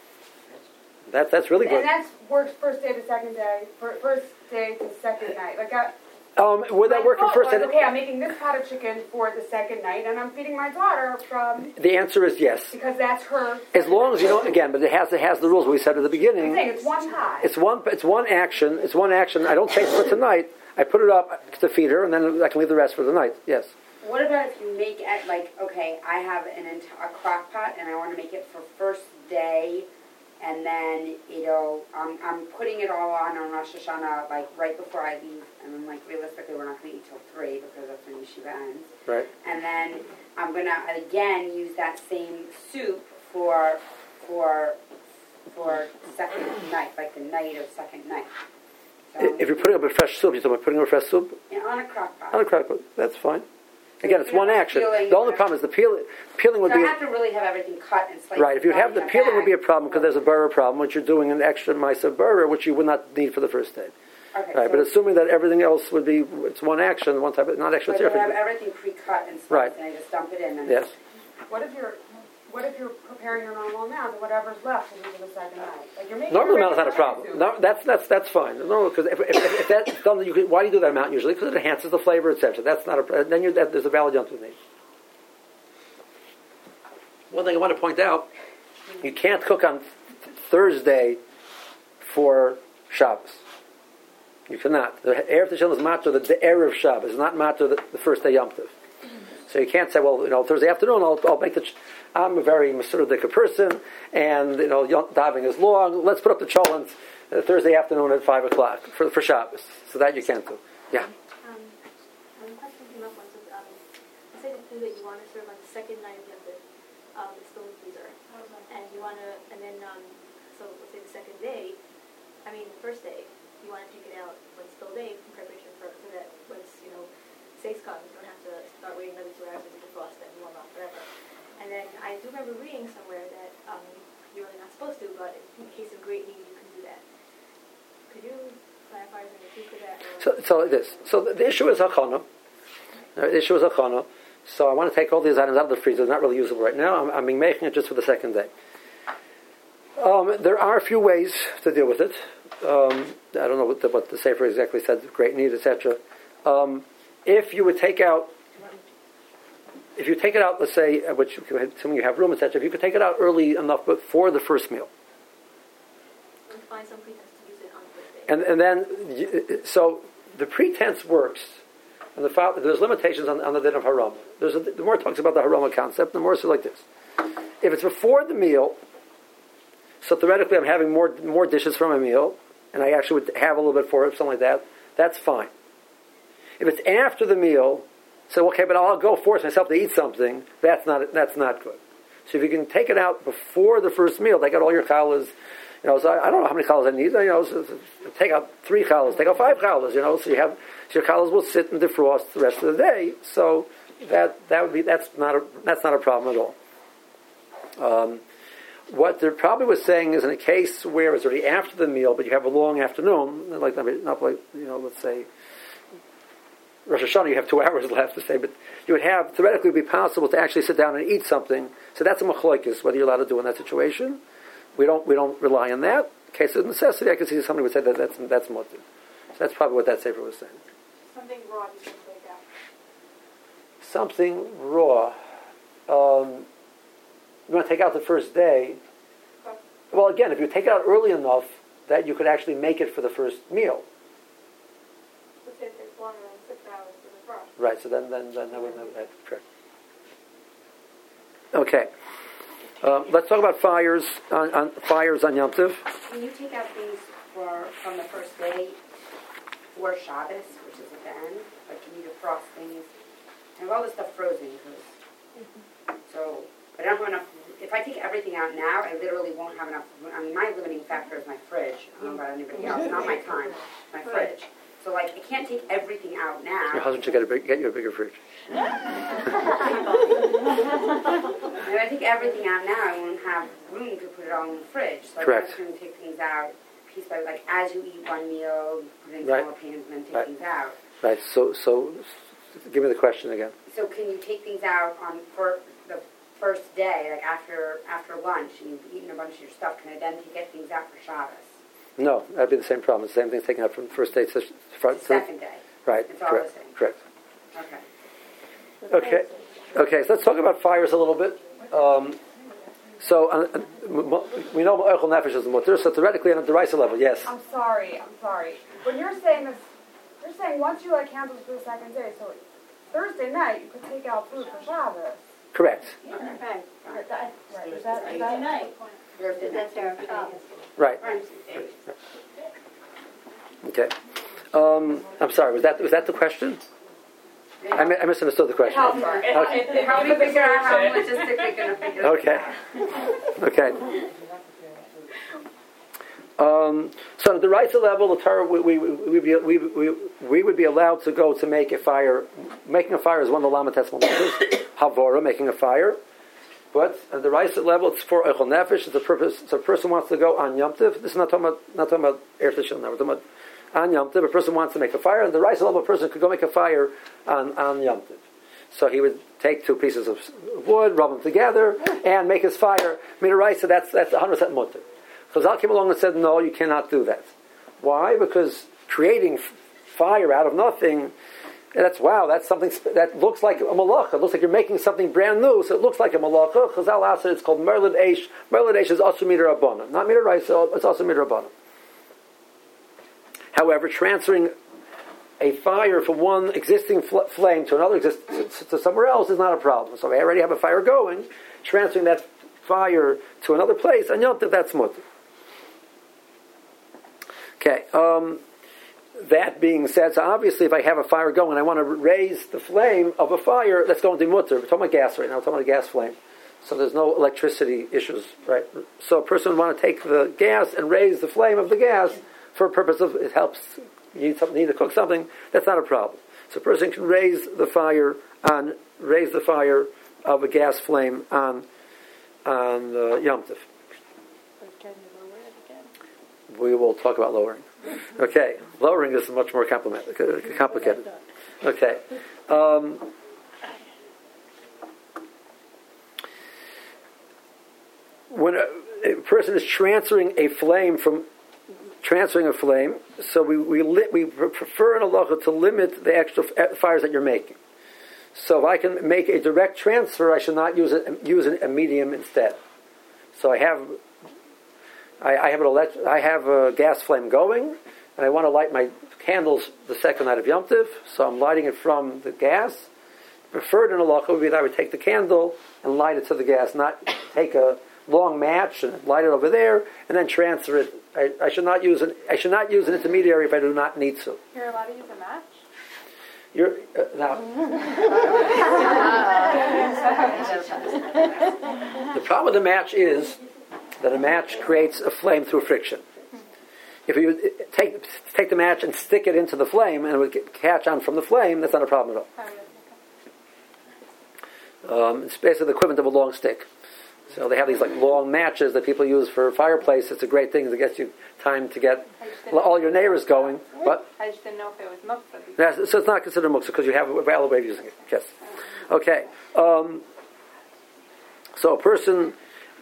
That that's really good. And that's works first day to second day, fir- first day to second night. Like I, Um, would that my work for thought first? was, and- okay, I'm making this pot of chicken for the second night, and I'm feeding my daughter from The answer is yes. because that's her. As long as you don't, again, but it has it has the rules we said at the I'm beginning. saying it's one pot. It's one. It's one action. It's one action. I don't take it for tonight. I put it up to feed her, and then I can leave the rest for the night. Yes. What about if you make it like, okay, I have an ent- a crock pot and I want to make it for first day, and then, you know, I'm, I'm putting it all on on Rosh Hashanah, like right before I leave, and I'm like, realistically, we're not going to eat till three because that's when yeshiva ends. Right. And then I'm going to, again, use that same soup for, for, for second night, like the night of second night. So, If you're putting up a fresh soup, you're talking about putting up a fresh soup yeah, on a crock pot. on a crack pot. That's fine. Again, it's You're one not action. peeling The only or- problem is the peeling. Peeling would So I be have to really have everything cut and sliced. right. If you up have the in a peeling, would be a bag. problem because there's a burr problem, which you're doing an extra mice of burr, which you would not need for the first day. Okay, Right. so But assuming that everything else would be, it's one action, one type, of, not extra. like It's I have different. everything pre-cut and sliced, Right. and I just dump it in. And Yes. What if you're, what if you're preparing your normal amount and whatever's left is for the second night? Like you're making Normal your amount is not a regular problem. soup. No, that's that's that's fine. No, because if, if, if that's done, you could, why do you do that amount usually? Because it enhances the flavor, et cetera. That's not a. Then you that, there's a valid yom tov need. One thing I want to point out: you can't cook on th- Thursday for Shabbos. You cannot. The erev Tishel is matter the, the erev Shabbos, not matter the, the first day yom tov. So you can't say, well, you know, Thursday afternoon, I'll, I'll make the. Ch- I'm a very Masur person, and you know, yom- diving is long. Let's put up the cholent uh, Thursday afternoon at five o'clock for for Shabbos. So that you can't do. Yeah. Um, one question came up once with, um, let's say the food that you want to serve on the second night of Yom Tov, um, is still in the freezer, and you want to, and then, um, so let's say the second day, I mean, the first day, you want to take it out when it's still day in preparation for, so that when it's, you know, six comes, you don't have to start waiting another two hours to defrost and warm up, whatever. And then I do remember reading somewhere that, um, you're really not supposed to, but in case of great need, you can do that. Could you clarify if there's a truth to that? Or? So so like this. So the, the issue is hachana. Uh, the issue is hachana. So I want to take all these items out of the freezer. They're not really usable right now. I'm, I'm making it just for the second day. Um, there are a few ways to deal with it. Um, I don't know what the, what the Sefer exactly said, great need, et cetera. Um, if you would take out, if you take it out, let's say, uh, which assuming you have room, et cetera, if you could take it out early enough before the first meal, And find some pretext to use it on the first day. and and then you- so the pretense works, and the fo- there's limitations on, on the din of haram. There's a, the more it talks about the harama concept, the more it's like this: if it's before the meal. So theoretically, I'm having more more dishes for my meal, and I actually would have a little bit for it, something like that. That's fine. If it's after the meal, so okay, but I'll go force myself to eat something. That's not that's not good. So if you can take it out before the first meal, take out all your challahs. You know, so I, I don't know how many challahs I need. You know, so, so take out three challahs, take out five challahs. You know, so you have so your challahs will sit and defrost the rest of the day. So that that would be that's not a, that's not a problem at all. Um, What the probably was saying is in a case where it's already after the meal, but you have a long afternoon, like not like you know, let's say Rosh Hashanah, you have two hours left to say, but you would have theoretically it would be possible to actually sit down and eat something. So that's a machlokes, whether you're allowed to do in that situation. We don't we don't rely on that. In case of necessity, I could see somebody would say that that's that's mutter. So that's probably what that sefer was saying. Something raw you can take out. Something raw. Um, you want to take out the first day. Well, again, if you take it out early enough that you could actually make it for the first meal. Let's say it takes longer than six hours to defrost. Right, so then, then, then that would, that's correct. Okay. Um, let's talk about fires on, on fires on Yom Tov. Can you take out things for from the first day for Shabbos, which is at the end? Like, can you defrost things? I have all this stuff frozen, because so. But I don't have enough. If I take everything out now, I literally won't have enough. I mean, my limiting factor is my fridge. I don't know about anybody else. Not my time. My fridge. So, like, I can't take everything out now. Your husband should get, a big, get you a bigger fridge. If I take everything out now, I won't have room to put it all in the fridge. So Correct. I'm just going to take things out piece by like as you eat one meal, put it in Right. smaller pans, and then take Right. things out. Right, so, so give me the question again. So can you take things out on for the first day, like after after lunch, and you've eaten a bunch of your stuff? Can I then get things out for Shabbos? No, that'd be the same problem. It's the same thing taken out from first day to front. The second day. Right, It's all correct, the same. correct. Okay. Okay, okay. So let's talk about fires a little bit. Um, so uh, uh, we know Eichel Nefesh is mutter. So theoretically, on a derisa level, yes. I'm sorry, I'm sorry. When you're saying this, you're saying once you light candles for the second day, so Thursday night you could take out food for Shabbos. Correct. Okay. Right, is that, is that night. Thursday That's night. our Shabbos. Right. Right. Okay. Um, I'm sorry. Was that was that the question? I, mi- I misunderstood the question. Help her. Okay. Help me figure out how I'm logistically going to figure this Okay. out. Okay. Um, so at the Raisa level, the Torah, we, we, we, we, we, we, we would be allowed to go to make a fire. Making a fire is one of the Lamates Malachos. Havora, making a fire. But at the Raisa level, it's for Echol Nefesh. It's a purpose. So a person wants to go on Yom Tov. This is not talking about not talking about Eretz Yisrael now. We're talking about on Yom Tov. A person wants to make a fire. And the Raisa level, a person could go make a fire on on Yom Tov. So he would take two pieces of wood, rub them together, and make his fire. Mina Raisa, that's that's one hundred percent mutter. Chazal came along and said, no, you cannot do that. Why? Because creating f- fire out of nothing, that's, wow, that's something sp- that looks like a malacha. It looks like you're making something brand new, so it looks like a malacha. Chazal said it's called Merlid Eish. Merlid Eish is also Mida Rabbana. Not Mida Raisa, it's also Mida Rabbana. However, transferring a fire from one existing fl- flame to another, exist- to, to somewhere else is not a problem. So I already have a fire going, transferring that fire to another place, and Yom Tov, that's mutter. Okay, um, that being said, so obviously if I have a fire going and I want to raise the flame of a fire, that's going to be mutter. We're talking about gas right now, we're talking about a gas flame. So there's no electricity issues, right? So a person would want to take the gas and raise the flame of the gas for a purpose of, it helps, you need, something, you need to cook something, that's not a problem. So a person can raise the fire on, raise the fire of a gas flame on, on uh, Yom Tov. We will talk about lowering. Okay, lowering is much more complicated. Okay. Um, when a, a person is transferring a flame from transferring a flame, so we we, li, we prefer in halacha to limit the extra f- fires that you're making. So if I can make a direct transfer, I should not use it, use a medium instead. So I have. I, I have an elect- I have a gas flame going, and I want to light my candles the second night of Yom Tov, so I'm lighting it from the gas. Preferred in halacha would be that I would take the candle and light it to the gas, not take a long match and light it over there and then transfer it. I, I should not use an I should not use an intermediary if I do not need to. You're allowed to use a match? You're uh, now. The problem with the match is that a match creates a flame through friction. If you take take the match and stick it into the flame and it would get, catch on from the flame, that's not a problem at all. Um, it's basically the equivalent of a long stick. So they have these like long matches that people use for a fireplace. It's a great thing to get you time to get all your neighbors going. But I just didn't know if it was muktzah. yeah, so it's not considered muktzah because you have a valid way of using it. Yes. Okay. Um, so a person.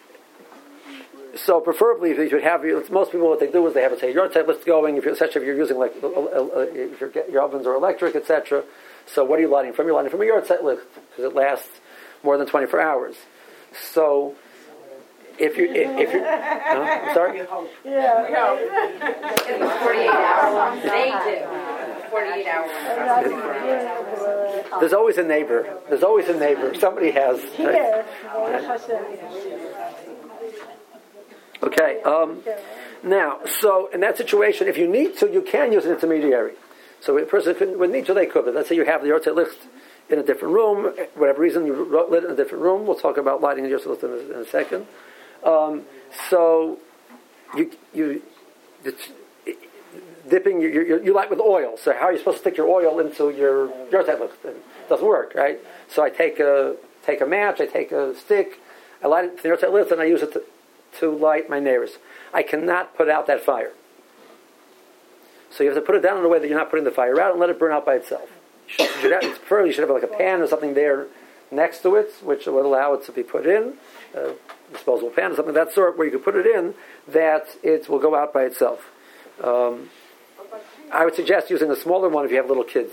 So preferably, if you have, most people what they do is they have a say your type list going. If you're, especially if you're using like if your your ovens are electric, et cetera. So what are you lighting from? You're lighting from a yard set list because it lasts more than twenty-four hours. So if you if, if you're, no, I'm sorry. Yeah. forty-eight hours. They do. forty-eight hours. There's always a neighbor. There's always a neighbor. Somebody has. Right? Okay. Um, now, so in that situation, if you need to, you can use an intermediary. So a person could, would need to, they could. But let's say you have the Yortzeit Licht in a different room, whatever reason you lit it in a different room. We'll talk about lighting the Yortzeit Licht in a, in a second. Um, so you you it's, it, dipping you, you, you light with oil. So how are you supposed to stick your oil into your Yortzeit Licht? It doesn't work, right? So I take a take a match, I take a stick, I light it to the Yortzeit Licht, and I use it to to light my neighbors. I cannot put out that fire. So you have to put it down in a way that you're not putting the fire out and let it burn out by itself. You should, you should have, preferably you should have like a pan or something there next to it, which would allow it to be put in, a disposable pan or something of that sort, where you could put it in, that it will go out by itself. Um, I would suggest using a smaller one if you have little kids.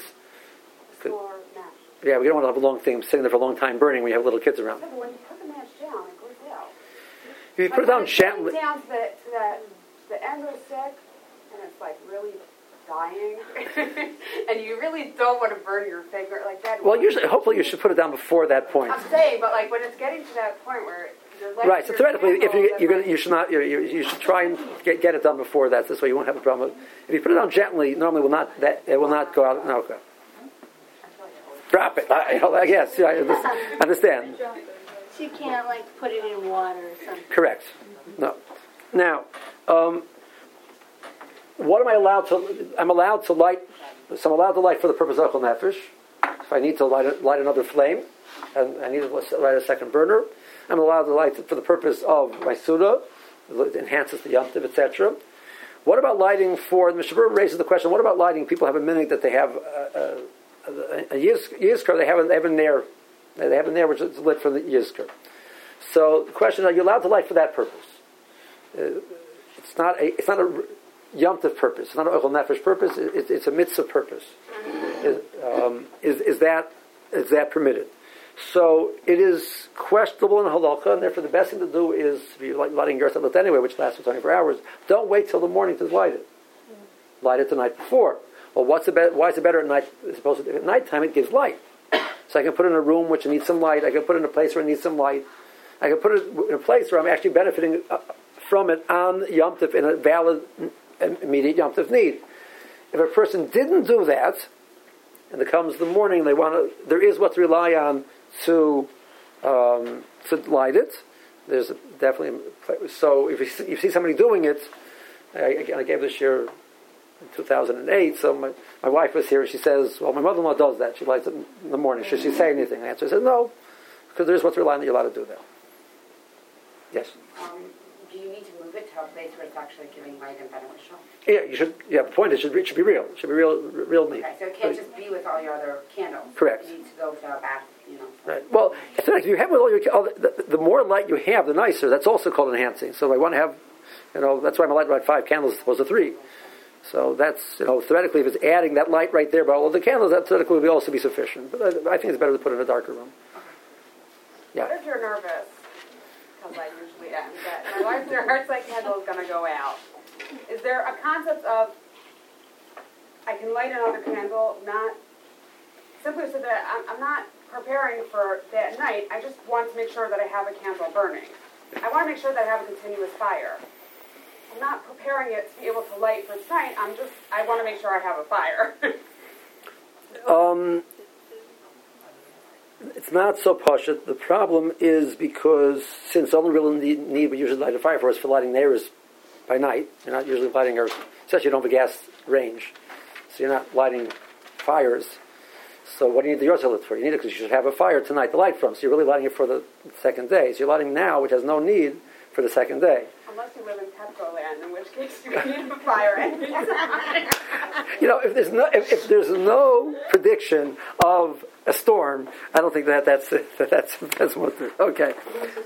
Yeah, we don't want to have a long thing sitting there for a long time burning when you have little kids around. When you put the match down, it goes out. If you put it down gently. down to the, to the, the end of the stick, and it's like really dying, and you really don't want to burn your finger like that. Well, usually, hopefully, you should put it down before that point. I'm saying, but like when it's getting to that point where you're letting right. So your theoretically, if candle, you then, you're gonna, like, you should not you, you, you should try and get, get it done before that. This way, you won't have a problem. If you put it down gently, normally will not that it will not go out. No, okay. Drop it. I, I guess. Yeah, I understand. So you can't like put it in water or something. Correct. No. Now, um, what am I allowed to? I'm allowed to light. So I'm allowed to light for the purpose of Ochel Nefesh. If I need to light, light another flame, and I need to light a second burner, I'm allowed to light it for the purpose of my Suda. It enhances the Yom Tov, et cetera. What about lighting for? The Mishnah Berurah raises the question: what about lighting? People have a minute that they have a, a, a, a Yizkar. They have a, they have a nair. They have a nair which is lit from the Yizkar. So the question: are you allowed to light for that purpose? Uh, it's not a. It's not a Yom Tov purpose. It's not an Ochel Nefesh purpose. It, it, it's a mitzvah purpose. Is, um, is is that is that permitted? So it is questionable in halakha, and therefore the best thing to do is, if you're lighting your lit anyway, which lasts for twenty-four hours, don't wait till the morning to light it. Mm-hmm. Light it the night before. Well, what's the be- why is it better at night? As opposed to at nighttime, it gives light. So I can put it in a room which needs some light. I can put it in a place where it needs some light. I can put it in a place where I'm actually benefiting uh, from it on Yom Tov in a valid, immediate Yom Tov need. If a person didn't do that, and it comes the morning, they want to. There is what to rely on to um, to light it. There's definitely so. If you see, you see somebody doing it, I, I gave this year in two thousand eight. So my, my wife was here, and she says, "Well, my mother-in-law does that. She lights it in the morning. Should she say anything?" The answer is no, because there is what to rely on that you're allowed to do that. Yes. Um, do you need to move it to a place where it's actually giving light and beneficial? Yeah, you should. Yeah, the point is, it should, it should be real. It should be real, real neat. Okay, so it can't just be with all your other candles. Correct. It needs to go to a bath, you know. Right. Well, it's like if you have with all your all the, the, the more light you have, the nicer. That's also called enhancing. So I want to have, you know, that's why I'm allowed to light five candles as opposed to three. So that's, you know, theoretically, if it's adding that light right there by all of the candles, that theoretically would also be sufficient. But I, I think it's better to put it in a darker room. Yeah. What if you're nervous? Because I usually am. That my life, their heart light candle is going to go out. Is there a concept of I can light another candle, not simply so that I'm, I'm not preparing for that night. I just want to make sure that I have a candle burning. I want to make sure that I have a continuous fire. I'm not preparing it to be able to light for tonight. I'm just, I want to make sure I have a fire. um, it's not so pashut. The problem is because since the only real need, need we usually light a fire for is for lighting neighbors by night. You're not usually lighting, or especially you don't have a gas range, so you're not lighting fires. So what do you need the Yorzelit for? You need it because you should have a fire tonight to light from. So you're really lighting it for the second day. So you're lighting now, which has no need for the second day. Unless you live in Petco land, in which case you need a fire engine. You know, if there's no if, if there's no prediction of a storm, I don't think that that's that that's that's what. Okay.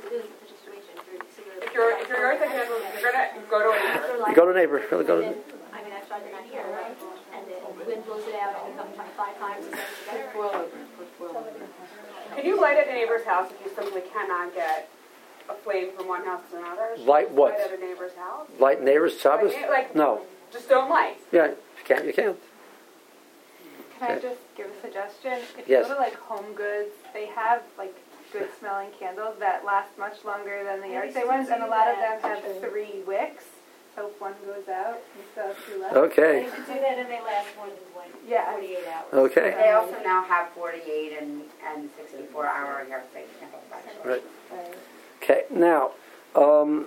If you're if you're going to handle, you're gonna go to a neighbor. You go to a neighbor. Really go to. I mean, I've tried it out here, right? And the wind blows it out, and it comes like five times. And then Can you light at a neighbor's house if you simply cannot get a flame from one house to another? Should Light you what? Light at a neighbor's house? Light neighbors, Shabbos? Like, like, No. Just don't light. Yeah, you can't. You can't. Can I Okay. just give a suggestion? If Yes. you go to like Home Goods, they have like good smelling candles that last much longer than the yard sale ones, and a lot of them have three wicks. So if one goes out, you still have two left. Okay. You can do that and they last more than like Yeah. forty-eight hours. Okay. They also now have forty-eight and, and sixty-four hour yard sale candles. actually. Right. Okay. Now, um,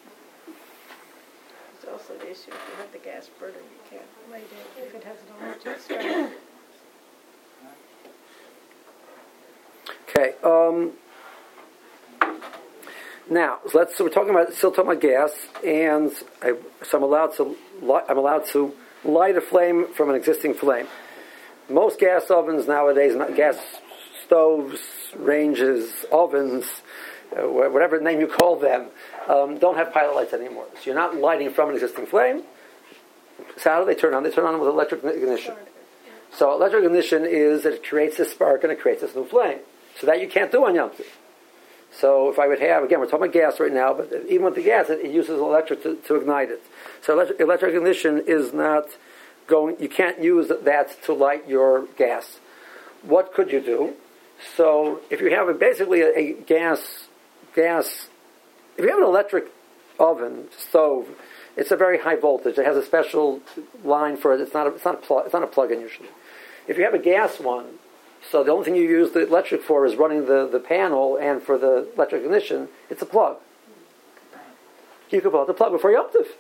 There's also the issue, if you have the gas burner, you can't light it if it has an electric stove. okay. Um, now, so let's. So we're talking about still talking about gas, and I, so I'm allowed to. Light, I'm allowed to light a flame from an existing flame. Most gas ovens nowadays, not gas stoves, ranges, ovens, uh, whatever name you call them, um, don't have pilot lights anymore. So you're not lighting from an existing flame. So how do they turn on? They turn on with electric ignition. So electric ignition is that it creates this spark and it creates this new flame. So that you can't do on Yom Tov. So if I would have, again, we're talking about gas right now, but even with the gas, it, it uses electric to, to ignite it. So electric, electric ignition is not going, you can't use that to light your gas. What could you do? So if you have a, basically a, a gas, gas, if you have an electric oven, stove, it's a very high voltage. It has a special line for it. It's not a, it's not a, plug, it's not a plug-in usually. If you have a gas one, so the only thing you use the electric for is running the, the panel, and for the electric ignition, it's a plug. You could pull out the plug before Yom Tov.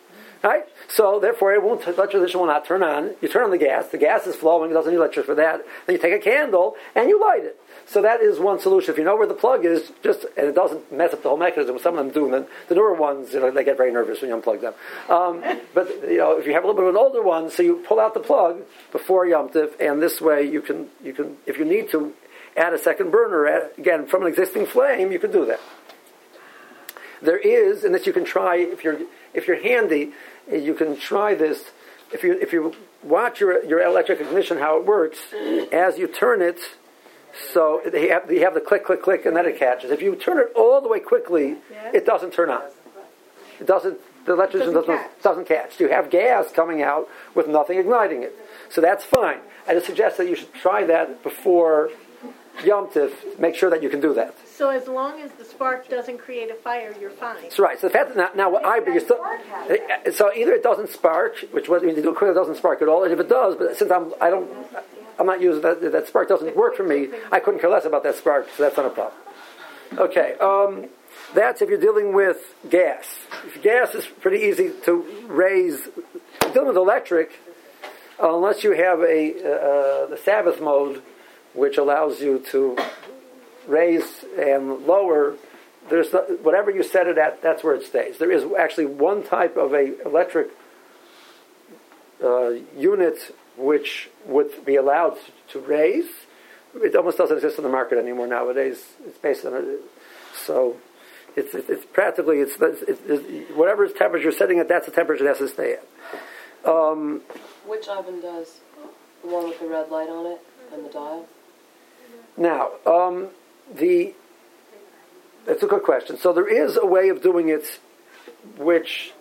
Right? So therefore, it won't, electricity will not turn on. You turn on the gas. The gas is flowing. It doesn't need electricity for that. Then you take a candle and you light it. So that is one solution. If you know where the plug is, just and it doesn't mess up the whole mechanism. Some of them do. And the newer ones, you know, they get very nervous when you unplug them. Um, but you know, if you have a little bit of an older one, so you pull out the plug before Yom Tiv, and this way you can you can if you need to add a second burner add, again from an existing flame, you can do that. There is, and this you can try if you're if you're handy. You can try this if you if you watch your your electric ignition how it works as you turn it. So you have, you have the click click click and then it catches. If you turn it all the way quickly, Yeah. it doesn't turn on. It doesn't. The electricity Doesn't doesn't catch. doesn't catch. You have gas coming out with nothing igniting it. So that's fine. I just suggest that you should try that before Yom Tiv. Make sure that you can do that. So as long as the spark doesn't create a fire, you're fine. That's right. So the fact that now, now what I but you're still so either it doesn't spark, which was when you do it quickly, it doesn't spark at all, and if it does, but since I'm I don't I'm not using that that spark doesn't work for me, I couldn't care less about that spark, so that's not a problem. Okay, um, that's if you're dealing with gas. If gas is pretty easy to raise. Dealing with electric, uh, unless you have a uh, the Sabbath mode, which allows you to raise and lower, there's no, whatever you set it at, that's where it stays. There is actually one type of a electric uh, unit which would be allowed to raise. It almost doesn't exist in the market anymore nowadays. It's based on it, so it's it's, it's practically it's, it's, it's whatever temperature you're setting it, that's the temperature it has to stay at. Um, Which oven does? The one with the red light on it and the dial? now. Um, The that's a good question. So there is a way of doing it which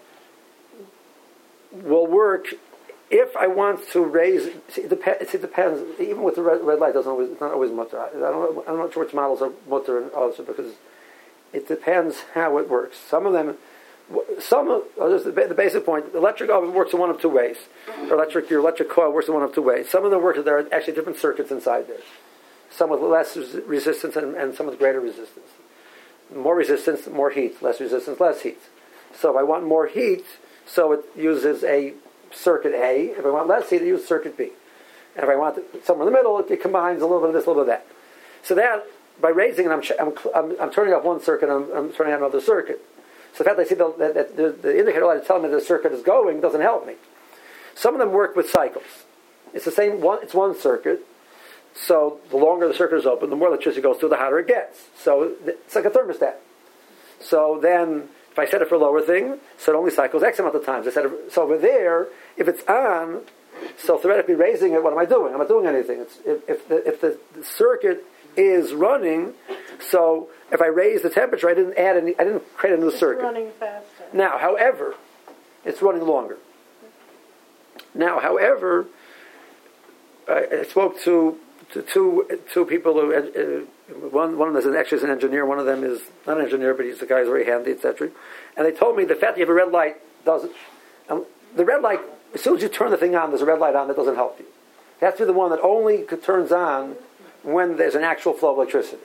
will work if I want to raise. See, it, dep- it depends. Even with the red, red light, doesn't always it's not always mutter. I don't. I'm not sure which models are mutter and others because it depends how it works. Some of them. Some of oh, the, the basic point. The electric oven works in one of two ways. Or electric your electric coil works in one of two ways. Some of them work. There are actually different circuits inside there. Some with less resistance and, and some with greater resistance. More resistance, more heat. Less resistance, less heat. So if I want more heat, so it uses a circuit A. If I want less heat, it uses circuit B. And if I want it somewhere in the middle, it, it combines a little bit of this, a little bit of that. So that, by raising it, I'm, I'm, I'm, I'm turning off one circuit, I'm, I'm turning on another circuit. So the fact that I see the, that, that the, the indicator light is telling me the circuit is going doesn't help me. Some of them work with cycles. It's the same one, it's one circuit. So the longer the circuit is open, the more electricity goes through, the hotter it gets. So it's like a thermostat. So then, if I set it for a lower thing, so it only cycles X amount of times. I set it, so over there, if it's on, so theoretically raising it, what am I doing? I'm not doing anything. It's, if, if, the, if the, the circuit is running, so if I raise the temperature, I didn't add any, I didn't create a new It's circuit. running faster. Now, however, it's running longer. Now, however, I, I spoke to To two two people who uh, one one of them is an, actually is an engineer. One of them is not an engineer, but he's a guy who's very handy, et cetera. And they told me the fact that you have a red light doesn't. Um, the red light, as soon as you turn the thing on, there's a red light on that doesn't help you. It has to be the one that only turns on when there's an actual flow of electricity.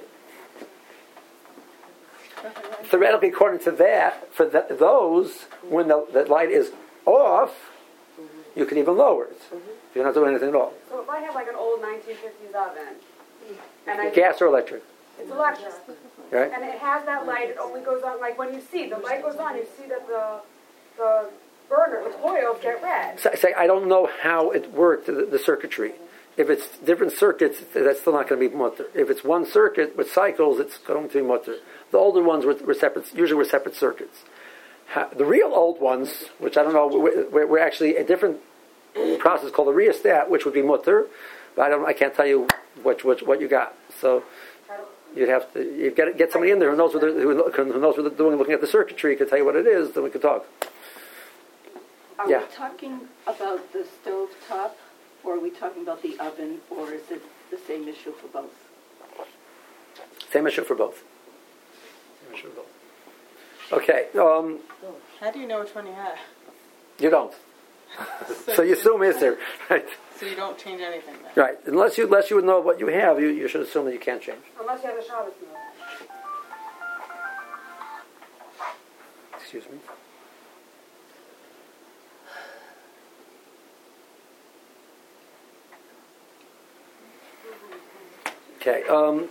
Theoretically, according to that, for the, those when the, the light is off, you can even lower it. You're not doing anything at all. So if I have like an old nineteen fifties oven, and I Gas or electric, it's electric, right? and it has that light, it only goes on, like when you see, the light goes on, you see that the, the burner, the coils get red. So I say I don't know how it worked, the, the circuitry. If it's different circuits, that's still not going to be mutter. If it's one circuit with cycles, it's going to be mutter. The older ones were, were separate, usually were separate circuits. How, the real old ones, which I don't know, were, were actually a different process called a rheostat, which would be mutter, but I don't, I can't tell you which, which what you got. So you'd have to you get get somebody in there who knows what they're, who knows what they're doing, looking at the circuitry, can tell you what it is. Then we can talk. Are yeah. we talking about the stove top, or are we talking about the oven, or is it the same issue for both? Same issue for both. Same issue for both. Okay. Um, How do you know which one you have? you don't. So you assume is there, right? So you don't change anything then? Right. Unless you unless you would know what you have, you, you should assume that you can't change. Unless you have a Shabbos meal. Excuse me. Okay. Um,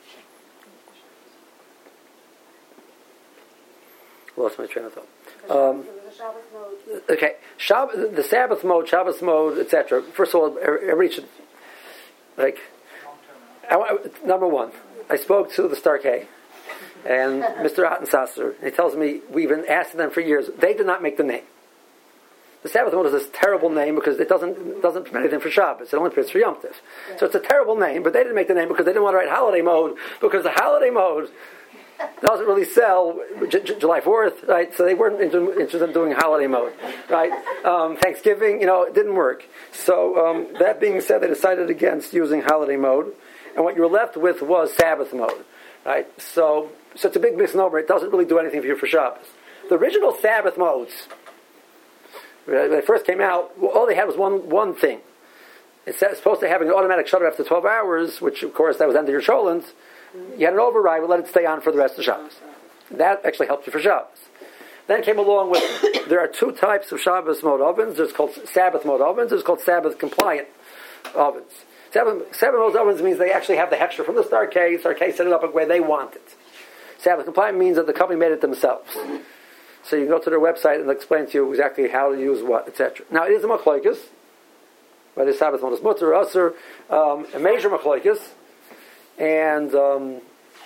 lost my train of thought. Um, okay, Shab- the Sabbath mode, Shabbos mode, et cetera. First of all, everybody should like. I, number one, I spoke to the Star K and Mister Ottensasser. And he tells me we've been asking them for years. They did not make the name. The Sabbath mode is this terrible name because it doesn't doesn't permit anything for Shabbos. It only permits for Yom Tov. So it's a terrible name, but they didn't make the name because they didn't want to write holiday mode because the holiday mode doesn't really sell J- J- July fourth, right? So they weren't inter- interested in doing holiday mode, right? Um, Thanksgiving, you know, it didn't work. So um, that being said, they decided against using holiday mode, and what you were left with was Sabbath mode, right? So, so it's a big misnomer. It doesn't really do anything for you for Shabbos. The original Sabbath modes, when they first came out, all they had was one one thing. It's supposed to have an automatic shutter after twelve hours, which of course that was the end of your Sholins. You had an override, but let it stay on for the rest of Shabbos. That actually helped you for Shabbos. Then it came along with, there are two types of Shabbos mode ovens. There's called Sabbath mode ovens. There's called Sabbath compliant ovens. Sabbath, Sabbath mode ovens means they actually have the hechsher from the Star K. Star K set it up the way they want it. Sabbath compliant means that the company made it themselves. So you can go to their website and they'll explain to you exactly how to use what, et cetera. Now it is a machlokes, whether Sabbath mode is mutter or usher, um, a major machlokes. And um,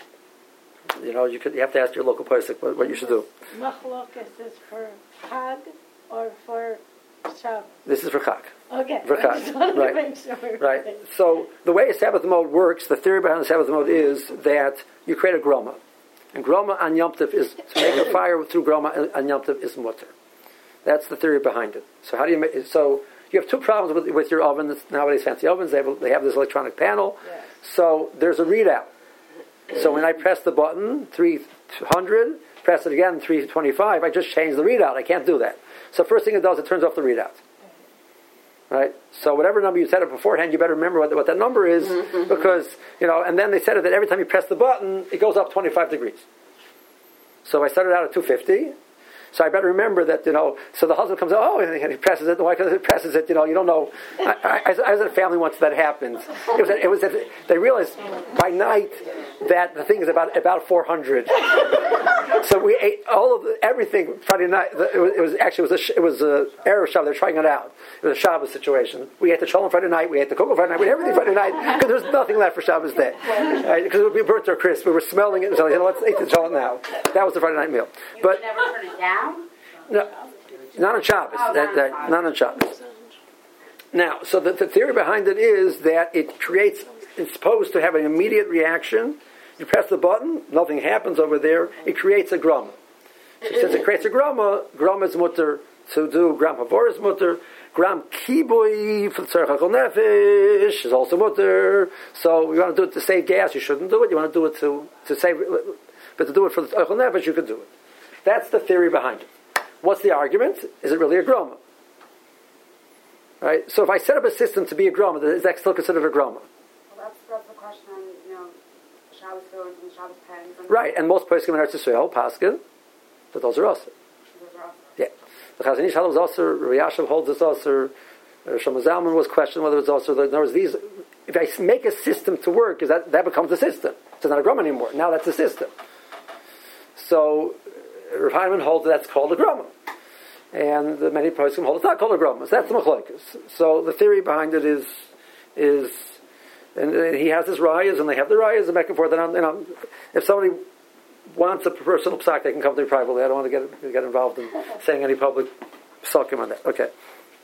you know, you could you have to ask your local posek what, what you should do. Machlokes is for Chag or for Shabbos? This is for Chag. Okay. For Chag. I just wanted right. to make sure. Right. So the way a Sabbath mode works, the theory behind the Sabbath mode is that you create a groma, and groma on Yom Tov is to make a fire through groma on Yom Tov is mutter. That's the theory behind it. So how do you make? So you have two problems with with your oven. Nowadays, fancy ovens they have they have this electronic panel. Yes. So there's a readout. So when I press the button, three hundred, press it again, three twenty-five, I just changed the readout. I can't do that. So first thing it does, it turns off the readout. Right? So whatever number you set up beforehand, you better remember what, what that number is, because, you know, and then they said it that every time you press the button, it goes up twenty-five degrees. So I started out at two fifty. So I better remember that, you know, so the husband comes, oh, and he presses it. Why? Because he presses it, you know, you don't know. I, I, I was at a family once that happened. It was, it was, they realized by night that the thing is about, about four hundred. So we ate all of the, everything Friday night. It was, it was actually, it was a, it was a Erev Shabbos. They're trying it out. It was a Shabbos situation. We ate the Shalom Friday night. We ate the Kugel Friday night. We ate everything Friday night because there was nothing left for Shabbos day. Right? Because we burnt our crisp. We were smelling it. So, you know, let's eat the Shalom now. That was the Friday night meal. You but, never turn it down? No, not on Shabbos. Oh, that, that, not on Shabbos. Now, so the, the theory behind it is that it creates, it's supposed to have an immediate reaction. You press the button, nothing happens over there. It creates a groma. So since it creates a groma, groma is mutter to do. Gram havor is mutter. Gram kibui for tzarech hakol nefesh is also mutter. So you want to do it to save gas, you shouldn't do it. You want to do it to, to save, but to do it for the hakol nefesh, you could do it. That's the theory behind it. What's the argument? Is it really a groma? Right? So if I set up a system to be a groma, is that still considered a groma? Well, that's, that's the question on, you know, Shabbos fillings and Shabbos pens. And right, and most places in Eretz Yisrael, Paskin, but those are also. Those are also. Yeah. The Chazon Ish was also, Riyashav holds this also, Shlomo Zalman was questioned whether it's also, in other words, these, if I make a system to work, is that, that becomes a system. It's not a groma anymore. Now that's a system. So, Rav Heinemann holds that's called a groma. And the many poskim hold it's not called a groma. So that's the machlokes. So the theory behind it is, is, and, and he has his rayas, and they have the rayas, and back and forth. And I'm, you know, if somebody wants a personal psak, they can come to me privately. I don't want to get get involved in saying any public psakim on that. Okay.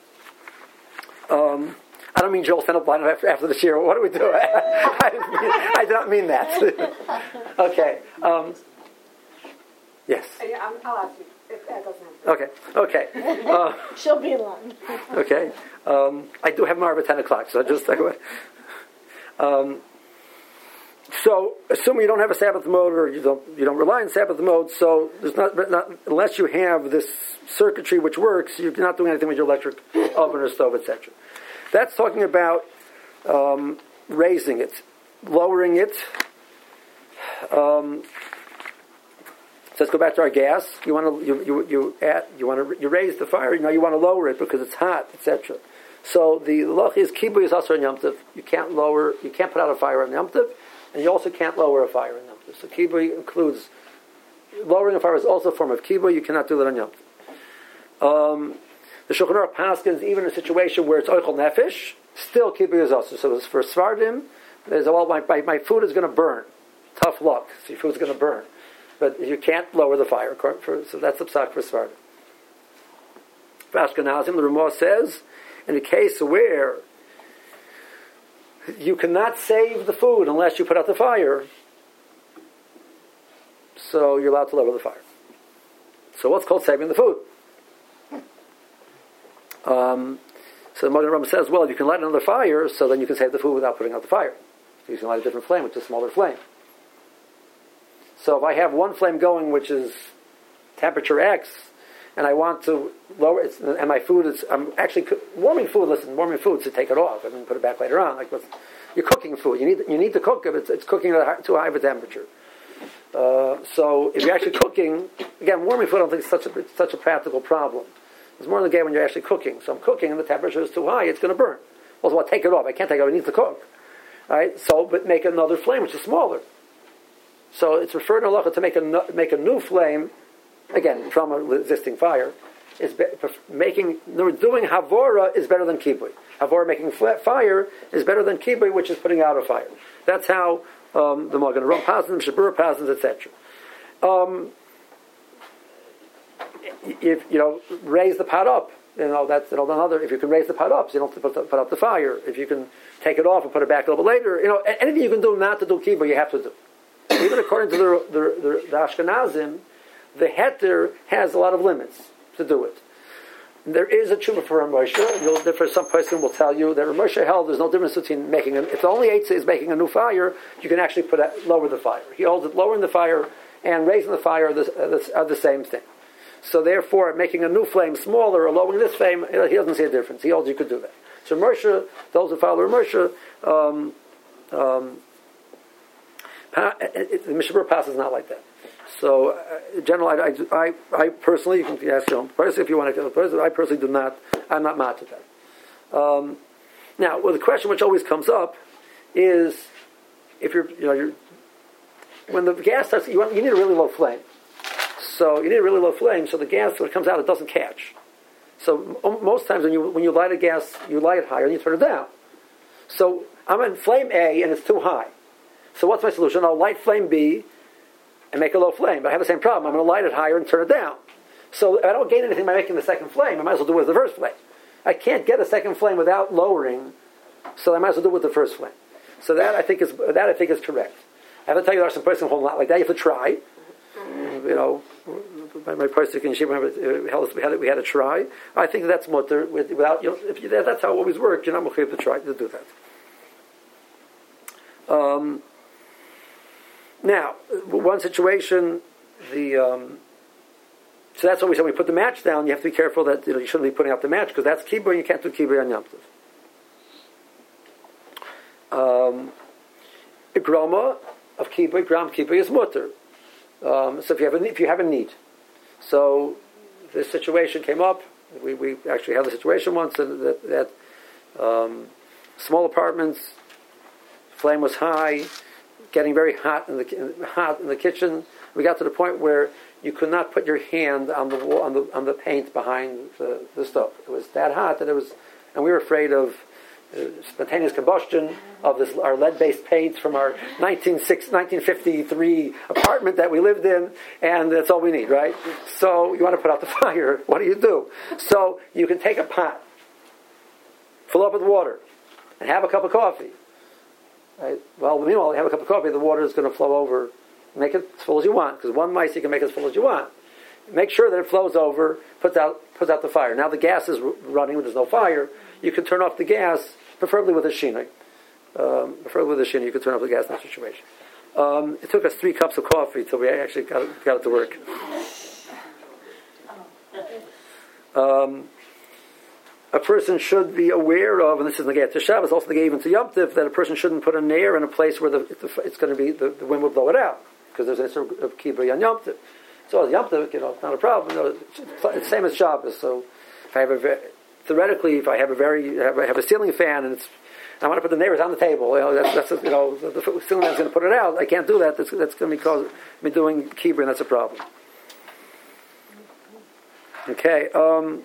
Um, I don't mean Joel stand up line after, after the year. What do we do? I, didn't mean, I did not mean that. Okay. Um, yes. Yeah, I'm, I'll ask you if that doesn't happen. Okay. Okay. Uh, She'll be in line. okay. Um, I do have Marv at ten o'clock, so just like um, so assuming you don't have a Sabbath mode or you don't you don't rely on Sabbath mode, so there's not, not unless you have this circuitry which works, you're not doing anything with your electric oven or stove, et cetera. That's talking about um, raising it, lowering it. Um, so let's go back to our gas. You want to you you you add you want to you raise the fire. You know you want to lower it because it's hot, et cetera. So the loch is kibu is also on Yom Tov. You can't lower. You can't put out a fire on Yom Tov. and you also can't lower a fire in Yom Tov. So kibui includes, lowering a fire is also a form of kibui, you cannot do that on Yom Tov. Um, the Shulchan Aruch paskins, even in a situation where it's oichel nefesh, still kibui is also. So for Svardim, there's, well, my, my, my food is going to burn. Tough luck, so your food's going to burn. But you can't lower the fire, for, so that's the psak for Svardim. For Ashkenazim, the Ramah says, in a case where you cannot save the food unless you put out the fire, so you're allowed to lower the fire. So what's called saving the food? Um, so the Magen Avraham says, well, you can light another fire, so then you can save the food without putting out the fire. So you can light a different flame, which is a smaller flame. So if I have one flame going, which is temperature X, and I want to lower it, and my food is, I'm actually warming food, listen, warming food, so take it off, and then put it back later on. Like you're cooking food, you need you need to cook it, it's, it's cooking at a, too high of a temperature. Uh, so if you're actually cooking, again, warming food I don't think is such a, it's such a practical problem. It's more than the game when you're actually cooking. So I'm cooking and the temperature is too high, it's going to burn. Well, so I'll take it off, I can't take it off, I need to cook. All right, so, but make another flame, which is smaller. So it's referred in halacha to make a, make a new flame, again, from an existing fire, is be, making, doing havora is better than kibui. Havora, making fire, is better than kibui, which is putting out a fire. That's how um, the Magen Avraham passes, Shabura passes, et cetera. Um, if, you know, raise the pot up, you know, that's you know, another, if you can raise the pot up, so you don't have to put, put out the fire. If you can take it off and put it back a little bit later, you know, anything you can do not to do kibui, you have to do. Even according to the, the, the, the Ashkenazim, the heter has a lot of limits to do it. There is a tshuva for Rav Moshe. You'll differ. Some person will tell you that Rav Moshe held there's no difference between making a, if the only eitzah is making a new fire, you can actually put a, lower the fire. He holds that lowering the fire and raising the fire are the, are the same thing. So therefore, making a new flame smaller or lowering this flame, he doesn't see a difference. He holds you could do that. So Rav Moshe, those who follow Rav Moshe, um, um, the Mishabur Pass is not like that. So, uh, in general, I, I, I personally, you can ask your own person if you want to person, I personally do not, I'm not mad to that. Um, now, well, the question which always comes up is, if you're, you know, you're, when the gas starts, you, want, you need a really low flame. So, you need a really low flame, so the gas, when it comes out, it doesn't catch. So, m- most times when you when you light a gas, you light it higher and you turn it down. So, I'm in flame A and it's too high. So what's my solution? I'll light flame B and make a low flame. But I have the same problem. I'm going to light it higher and turn it down. So I don't gain anything by making the second flame. I might as well do it with the first flame. I can't get a second flame without lowering, so I might as well do it with the first flame. So that I think is that I think is correct. I have to tell you there are some persons who hold not like that. You have to try. You know, my, my person in Yeshiva, we had we had to try. I think that's mutter without you know if you, that's how it always works. You're not mechuyev to try to do that. Um. Now, one situation, the um, so that's what we said. When we put the match down, you have to be careful that you know you shouldn't be putting out the match because that's kibui, and you can't do kibui on Yom Tov. Um, a groma of kibui, gram kibui is mutter. Um, so if you have a if you have a need, so this situation came up. We we actually had a situation once and that that um, small apartments, flame was high. Getting very hot in the hot in the kitchen. We got to the point where you could not put your hand on the wall, on the on the paint behind the, the stove. It was that hot that it was, and we were afraid of uh, spontaneous combustion of this our lead-based paint from our nineteen fifty-three apartment that we lived in, and that's all we need, right? So you want to put out the fire. What do you do? So you can take a pot, fill up with water, and have a cup of coffee. Right. Well, meanwhile, you have a cup of coffee, the water is going to flow over. Make it as full as you want, because one mice you can make it as full as you want. Make sure that it flows over, puts out puts out the fire. Now the gas is running, when there's no fire. You can turn off the gas, preferably with a shinoi. Um, preferably with a shinoi, you can turn off the gas in that situation. Um, it took us three cups of coffee till we actually got it, got it to work. Um, a person should be aware of, and this is Negei to Shabbos, also Negei even to Yom Tov, that a person shouldn't put a nair in a place where the, it's going to be, the, the wind will blow it out, because there's an issue of kibui on Yom Tov. So as Yom Tov, you know, it's not a problem. You know, it's the same as Shabbos. So if I have a, if theoretically, if I have a very have, have a ceiling fan and it's I want to put the neighbors on the table, you know, that's, that's you know the, the ceiling fan's going to put it out. I can't do that. That's, that's going to be cause me doing kibur, and that's a problem. Okay. Um,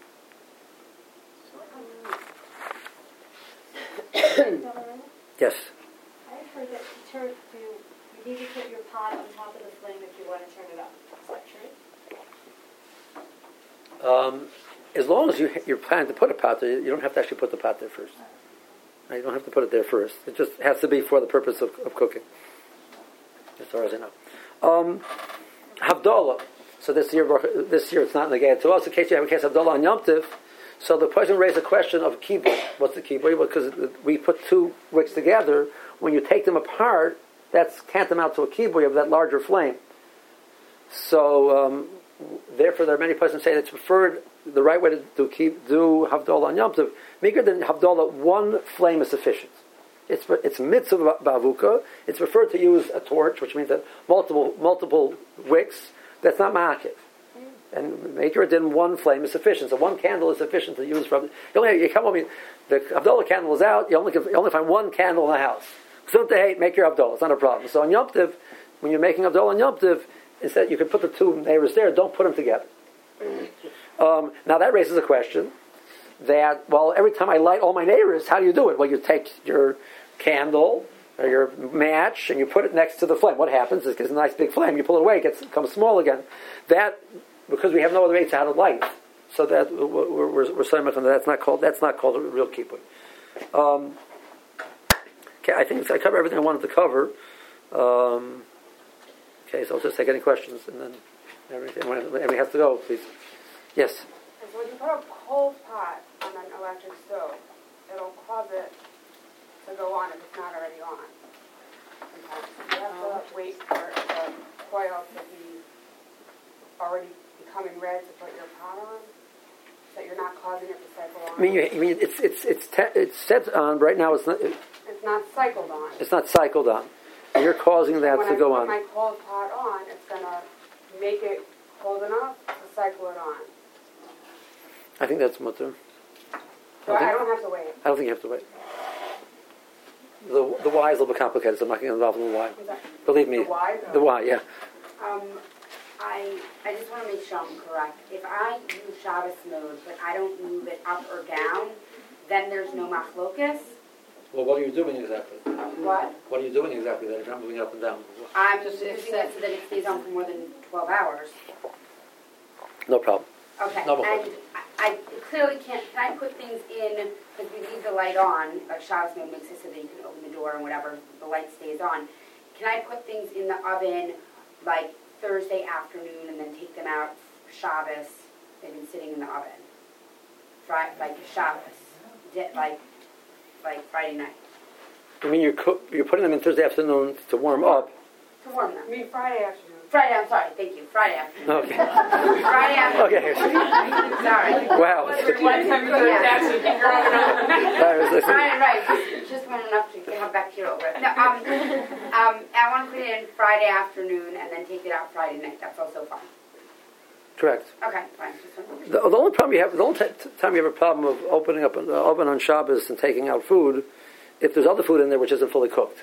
yes. I've heard that to turn to, you need to put your pot on top of the flame if you want to turn it up. Is that true? Um, as long as you, you're planning to put a pot there, you don't have to actually put the pot there first. No, you don't have to put it there first. It just has to be for the purpose of, of cooking, as far as I know. Um, Havdalah. So this year, this year it's not negated to us. In case you have a case of Havdalah on Yom Tiv, so the person raised a question of kibbutz. What's the kibbutz? Because we put two wicks together. When you take them apart, that's tantamount to a kibbutz of that larger flame. So um, therefore, there are many persons say that it's preferred. The right way to do keep do Havdalah on Yom Tov, bigger than Havdalah, one flame is sufficient. It's it's mitzvah ba'avuka. It's preferred to use a torch, which means that multiple multiple wicks. That's not ma'akiv. And maker it in one flame is sufficient. So one candle is sufficient to use from. You only you come over. The Havdalah candle is out. You only you only find one candle in the house. Soon to hate, make your Havdalah. It's not a problem. So on Yom Tov, when you're making Havdalah on Yom Tov, instead you can put the two neighbors there. Don't put them together. Um, now that raises a question that, well, every time I light all my neighbors, how do you do it? Well, you take your candle or your match and you put it next to the flame. What happens is it gets a nice big flame. You pull it away, it gets, becomes small again. That, because we have no other way to how to light. So that we're we're, we're saying that that's not called that's not called a real kibbutz. Um, okay, I think I covered everything I wanted to cover. Um, okay, so I'll just take any questions and then everything. When everybody has to go, please. Yes. So when you put a cold pot on an electric stove, it'll cause it to go on if it's not already on. Sometimes you have to wait for the coil to be already becoming red to put your pot on, so that you're not causing it to cycle on. I mean, you, I mean, it's it's it's te- it's set on right now. It's not. It, it's not cycled on. It's not cycled on. You're causing that when to I go put on. my cold pot on, it's gonna make it cold enough to cycle it on. I think that's mutter. So I, I don't have to wait. I don't think you have to wait. The the why is a little bit complicated, so I'm not going to involve in the why. Believe me. The why? The why, yeah. Um, I I just want to make sure I'm correct. If I use Shabbos mode, but I don't move it up or down, then there's no machlokas? Well, what are you doing exactly? What? What are you doing exactly that you're not moving up and down? I'm just using it so that it stays on for more than twelve hours. No problem. Okay, No and I, I clearly can't, can I put things in, because we leave the light on, like Shabbos mode makes it so that you can open the door and whatever, the light stays on. Can I put things in the oven, like Thursday afternoon, and then take them out Shabbos? They've been sitting in the oven. Fri- like Shabbos, di- like, like Friday night. I mean, you're cook, you're putting them in Thursday afternoon to warm up. To warm them. I mean Friday afternoon. Friday, I'm sorry, thank you, Friday afternoon. Okay. Friday afternoon. Okay. Sorry. Wow. One time you go down to keep your oven on. Right, right, just, just want enough to have bacterial breath. No, um, um, I want to put it in Friday afternoon and then take it out Friday night. That's also fine. Correct. Okay, fine. Just one. The, the only problem you have, the only t- time you have a problem of opening up an oven on Shabbos and taking out food, if there's other food in there which isn't fully cooked.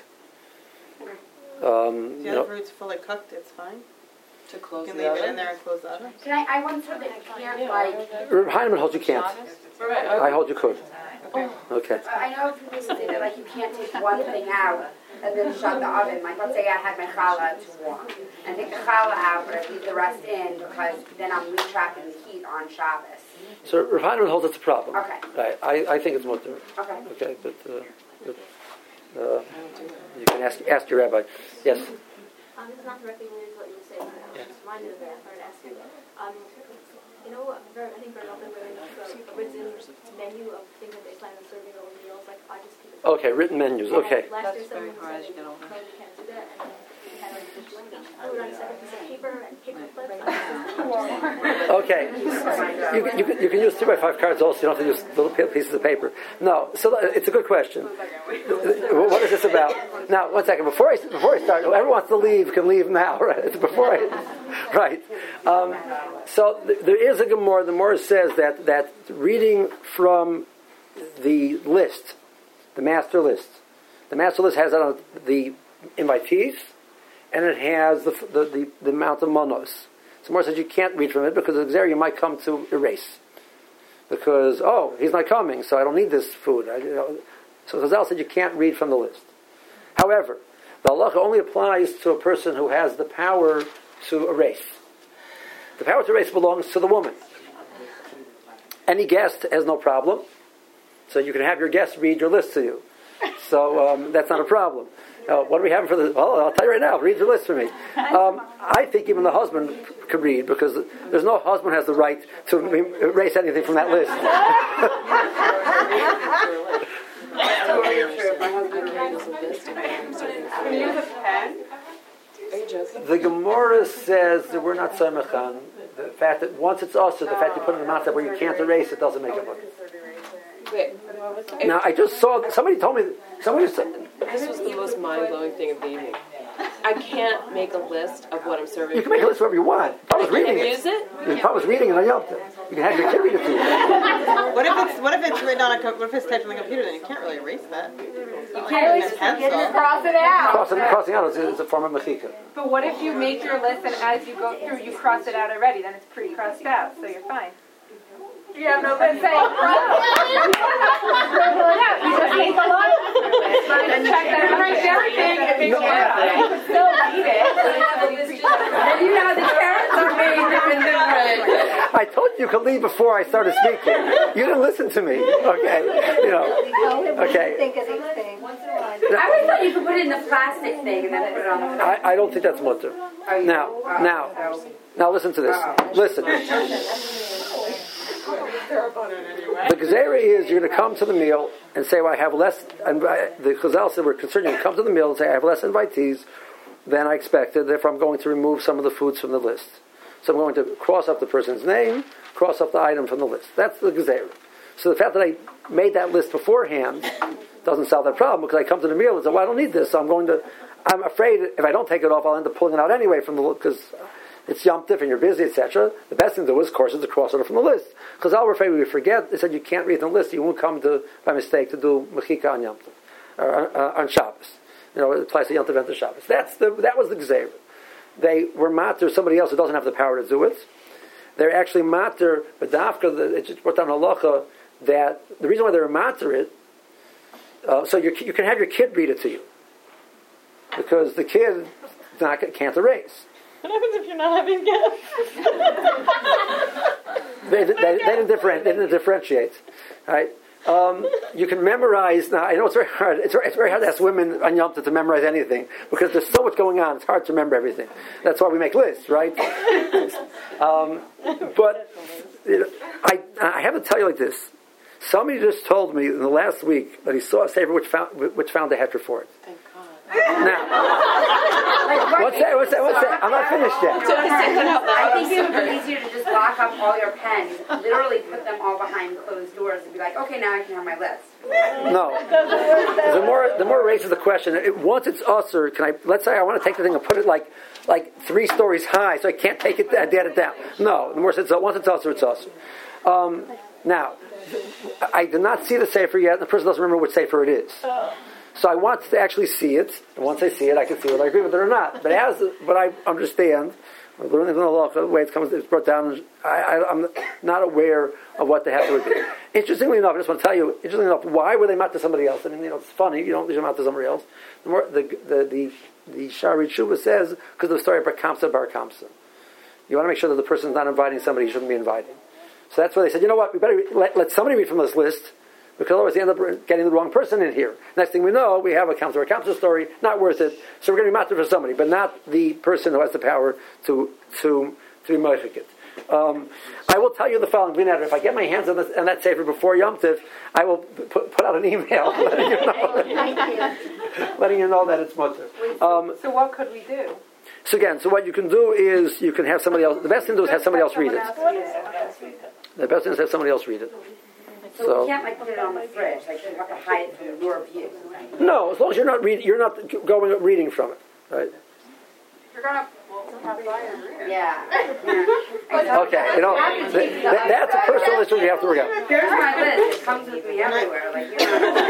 Um, If you the know, other fruit's fully cooked, it's fine. To close You can the leave oven? it in there and close the oven. Can I, I once heard that you can't, Yeah. like, Reb Heinemann holds you can't. I hold you could. Okay. I know people say that, like, you can't take one thing out and then shut the oven. Like, let's say I had my challah to warm, and take the challah out, but I leave the rest in because then I'm retrapping the heat on Shabbos. So Reb Heinemann holds it's a problem. Okay. Right. I, I think it's mutter. Okay. Okay, but uh, but, uh, you can ask ask your rabbi. Yes. Um, this is not directly related to what you were saying, but I was just reminded of that. I wanted to ask you. Um, you know, very, I think very often we're in the written menu of things that they plan on serving over meals. Like I just keep it. Okay, written menus. And Okay. Last That's year, someone very hard as said you get older. no, you can't do that, and we had like Put it on a separate piece of paper and paper clips. Okay, you, can- you, can, you can use three by five cards also. You don't have to use little pi- pieces of paper. No, so it's a good question. What is this about? Now, one second. Before I before I start, whoever wants to leave can leave now. Right? It's before I, right. Um, so th- there is a Gemara. The Gemara says that that reading from the list, the master list, the master list has on the invitees, and it has the the the, the amount of manos. So Gemara says you can't read from it because of there you might come to erase. Because, oh, he's not coming, so I don't need this food. I, you know, so Chazal said you can't read from the list. However, the halacha only applies to a person who has the power to erase. The power to erase belongs to the woman. Any guest has no problem. So you can have your guest read your list to you. So um, that's not a problem. Uh, what do we have for the... Well, I'll tell you right now. Read your list for me. Um, I think even the husband could read because there's no husband has the right to erase anything from that list. Can you use a pen? The Gemara says that we're not Samachan. The fact that once it's also, the fact you put it in the mouth where you can't erase it doesn't make it work. Wait. Now, I just saw... Somebody told me... Somebody said... This was the most mind-blowing thing of the evening. I can't make a list of what I'm serving. You can make a list wherever you want. I was reading Can it. you use it? If I was reading it, I yelped it. You can have your kid read it to you. What if it's what if it's written on a co- what if it's typed on the computer? Then you can't really erase that. You can't use pencil. cross it out. Crossing, crossing out is, is a form of mechika. But what if you make your list and as you go through you cross it out already? Then it's pre-crossed out, so you're fine. You have no list saying cross. Pull it out. You just make a lot of it. And check that out. Everything. It makes You could still read it. Then you know the carrots are made different different. I told you you could leave before I started speaking. You didn't listen to me. Okay. You know. Okay. Think of these things. I always thought you could put it in the plastic thing and then put it on the floor. I, I don't think that's mutter. Now, now, now listen to this. Listen. The gezerah is you're going to come to the meal and say, well, I have less, and the Chazal said we're concerned you come to the meal and say, I have less invitees than I expected, therefore I'm going to remove some of the foods from the list. So I'm going to cross up the person's name, cross up the item from the list. That's the gezerah. So the fact that I made that list beforehand doesn't solve that problem because I come to the meal and say, well, I don't need this, so I'm going to, I'm afraid if I don't take it off, I'll end up pulling it out anyway from the list because it's Yom Tif and you're busy, et cetera. The best thing to do is, of course, is to cross it from the list. Because I'll afraid we forget. They said you can't read the list. You won't come to by mistake to do mechika on Yom Tif or uh, on Shabbos. You know, it applies to Yom Tif and to Shabbos. That's the that was the gzeira. They were mater somebody else who doesn't have the power to do it. They're actually mater, but dafka. It's just brought down halacha that the reason why they're mater it. Uh, so you you can have your kid read it to you because the kid not, can't erase. What happens if you're not having guests? they, they, they, didn't different, they didn't differentiate. Right? Um, you can memorize. Now I know it's very hard. It's very, it's very hard to ask women on Yom Tov to memorize anything because there's so much going on. It's hard to remember everything. That's why we make lists, right? um, but you know, I I have to tell you like this. Somebody just told me in the last week that he saw a sefer which found which found a heter for it. Thank God. Now, what's that? What's that? What's that? I'm not finished yet. I think it would be easier to just lock up all your pens, literally put them all behind closed doors, and be like, okay, now I can have my list. No. The more the more it raises the question. It, once it's usher, can I? Let's say I want to take the thing and put it like like three stories high, so I can't take it and get it down. No. The more it's once it's usher, it's usher. Um, now, I did not see the sefer yet. The person doesn't remember which sefer it is. So I want to actually see it. And once I see it, I can see whether I agree with it or not. But as but I understand, learning from the law, the way it comes, it's brought down. I, I, I'm not aware of what the heter would be. Interestingly enough, I just want to tell you. Interestingly enough, why were they not to somebody else? I mean, you know, it's funny. You don't leave them out to somebody else. The more the the the, the Shari Tshuva says because of the story of Bar Kamsa Bar Kamsa. You want to make sure that the person's not inviting somebody he shouldn't be inviting. So that's why they said, you know what, we better let, let somebody read from this list, because otherwise they end up getting the wrong person in here. Next thing we know, we have a Kamsa or a Kamsa story, not worth it, so we're going to be matter for somebody, but not the person who has the power to to to be moichik it. Um, I will tell you the following, if I get my hands on, this, on that sefer before Yom Tiv, I will put, put out an email letting you know, letting you know that it's mutter. Um, so what could we do? So again, so what you can do is you can have somebody else. The best thing to do is have somebody else read it. The best thing is have somebody else read it. So, So you can't like put it on the fridge, like you have to hide it from your view. no, as long as you're not read, you're not going reading from it, right? You're gonna have fire. Yeah. Okay, you know th- th- that's a personal issue you have to work out. Here's my list. It comes with me everywhere. Like you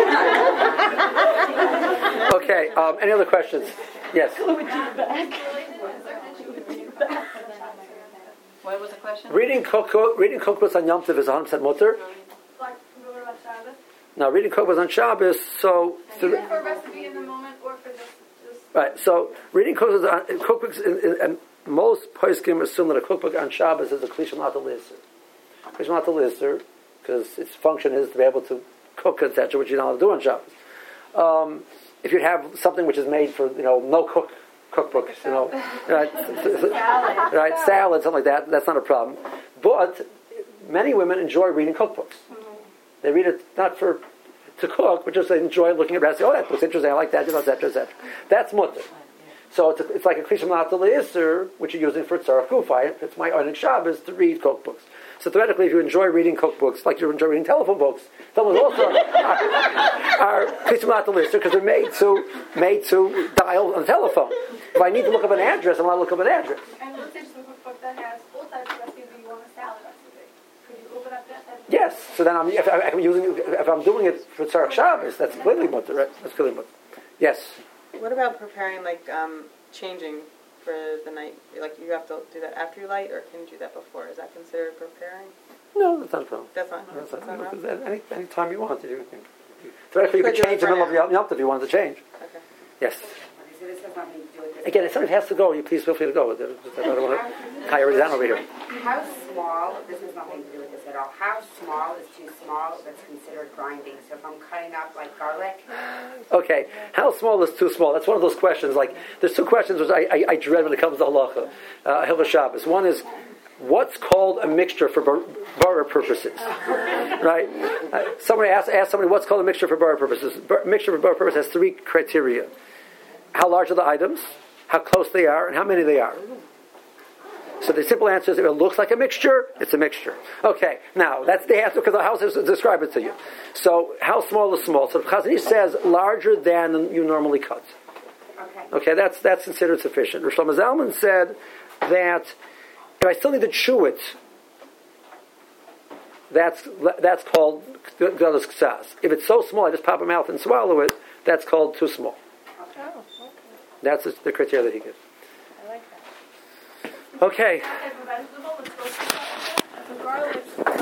know. Okay, um, any other questions? Yes. What was the question? Reading cookbook, reading cookbooks on Yom Tov is one hundred percent mutter. Now, reading cookbooks on Shabbos, so Either for recipe in the moment or for this. this right. So reading cookbooks, on, cookbooks, in, in, and most poskim assume that a cookbook on Shabbos is a klishim not lister. Klishim not lister, because its function is to be able to cook, et cetera, which you're not allowed to do on Shabbos. Um, if you have something which is made for you know no cook cookbooks, you know, right, salad. right, salad, something like that, that's not a problem. But many women enjoy reading cookbooks. They read it not for to cook, but just they enjoy looking at recipes. Oh, that looks interesting. I like that. Et cetera, et cetera. That's mutter. So it's, a, it's like a klishim nata le'isr, which you're using for tzarach kufa. It's my onik Shabbos to read cookbooks. So theoretically, if you enjoy reading cookbooks, like you enjoy reading telephone books, telephone also are klishim nata le'isr because they're made to made to dial on the telephone. If I need to look up an address, I'm allowed to look up an address. And let's say just a cookbook that has all types of recipes, but you want a salad recipe. Could you open up that? Yes. So then I'm if, I, I'm using if I'm doing it for tzarach Shabbos, that's completely mutter, right? That's completely mutter. Yes. What about preparing, like, um, changing for the night? Like, you have to do that after you light, or can you do that before? Is that considered preparing? No, that's not a problem. That's not. That's not, That's not because wrong? any any time you want to, you can. Theoretically, you Could could do change it the middle for of Yom Yom Tov if you wanted to change. Okay. Yes. So this has nothing to do with this. Again, if somebody has to go, you please feel free to go. I don't want to tie everybody down over here. How small, this has nothing to do with this at all, how small is too small that's considered grinding? So if I'm cutting up like garlic? Okay, how small is too small? That's one of those questions. Like, there's two questions which I, I, I dread when it comes to halacha, uh, Hilchos Shabbos. One is, what's called a mixture for bar- bara purposes? Right? Uh, somebody asked, asked somebody, what's called a mixture for bara purposes? Bar- mixture for bara purposes has three criteria. How large are the items, how close they are, and how many they are. So the simple answer is, if it looks like a mixture, it's a mixture. Okay, now, that's the answer, because the house is describe it to you. So, how small is small? So, Chazon Ish says, larger than you normally cut. Okay. Okay, that's that's considered sufficient. Rosh Shlomo Zalman said that if I still need to chew it, that's that's called Gdolus Ksas. If it's so small, I just pop a mouth and swallow it, that's called too small. Oh, okay. That's the criteria that he gives. I like that. Okay. If a vegetable, let's go for that. If a garlic,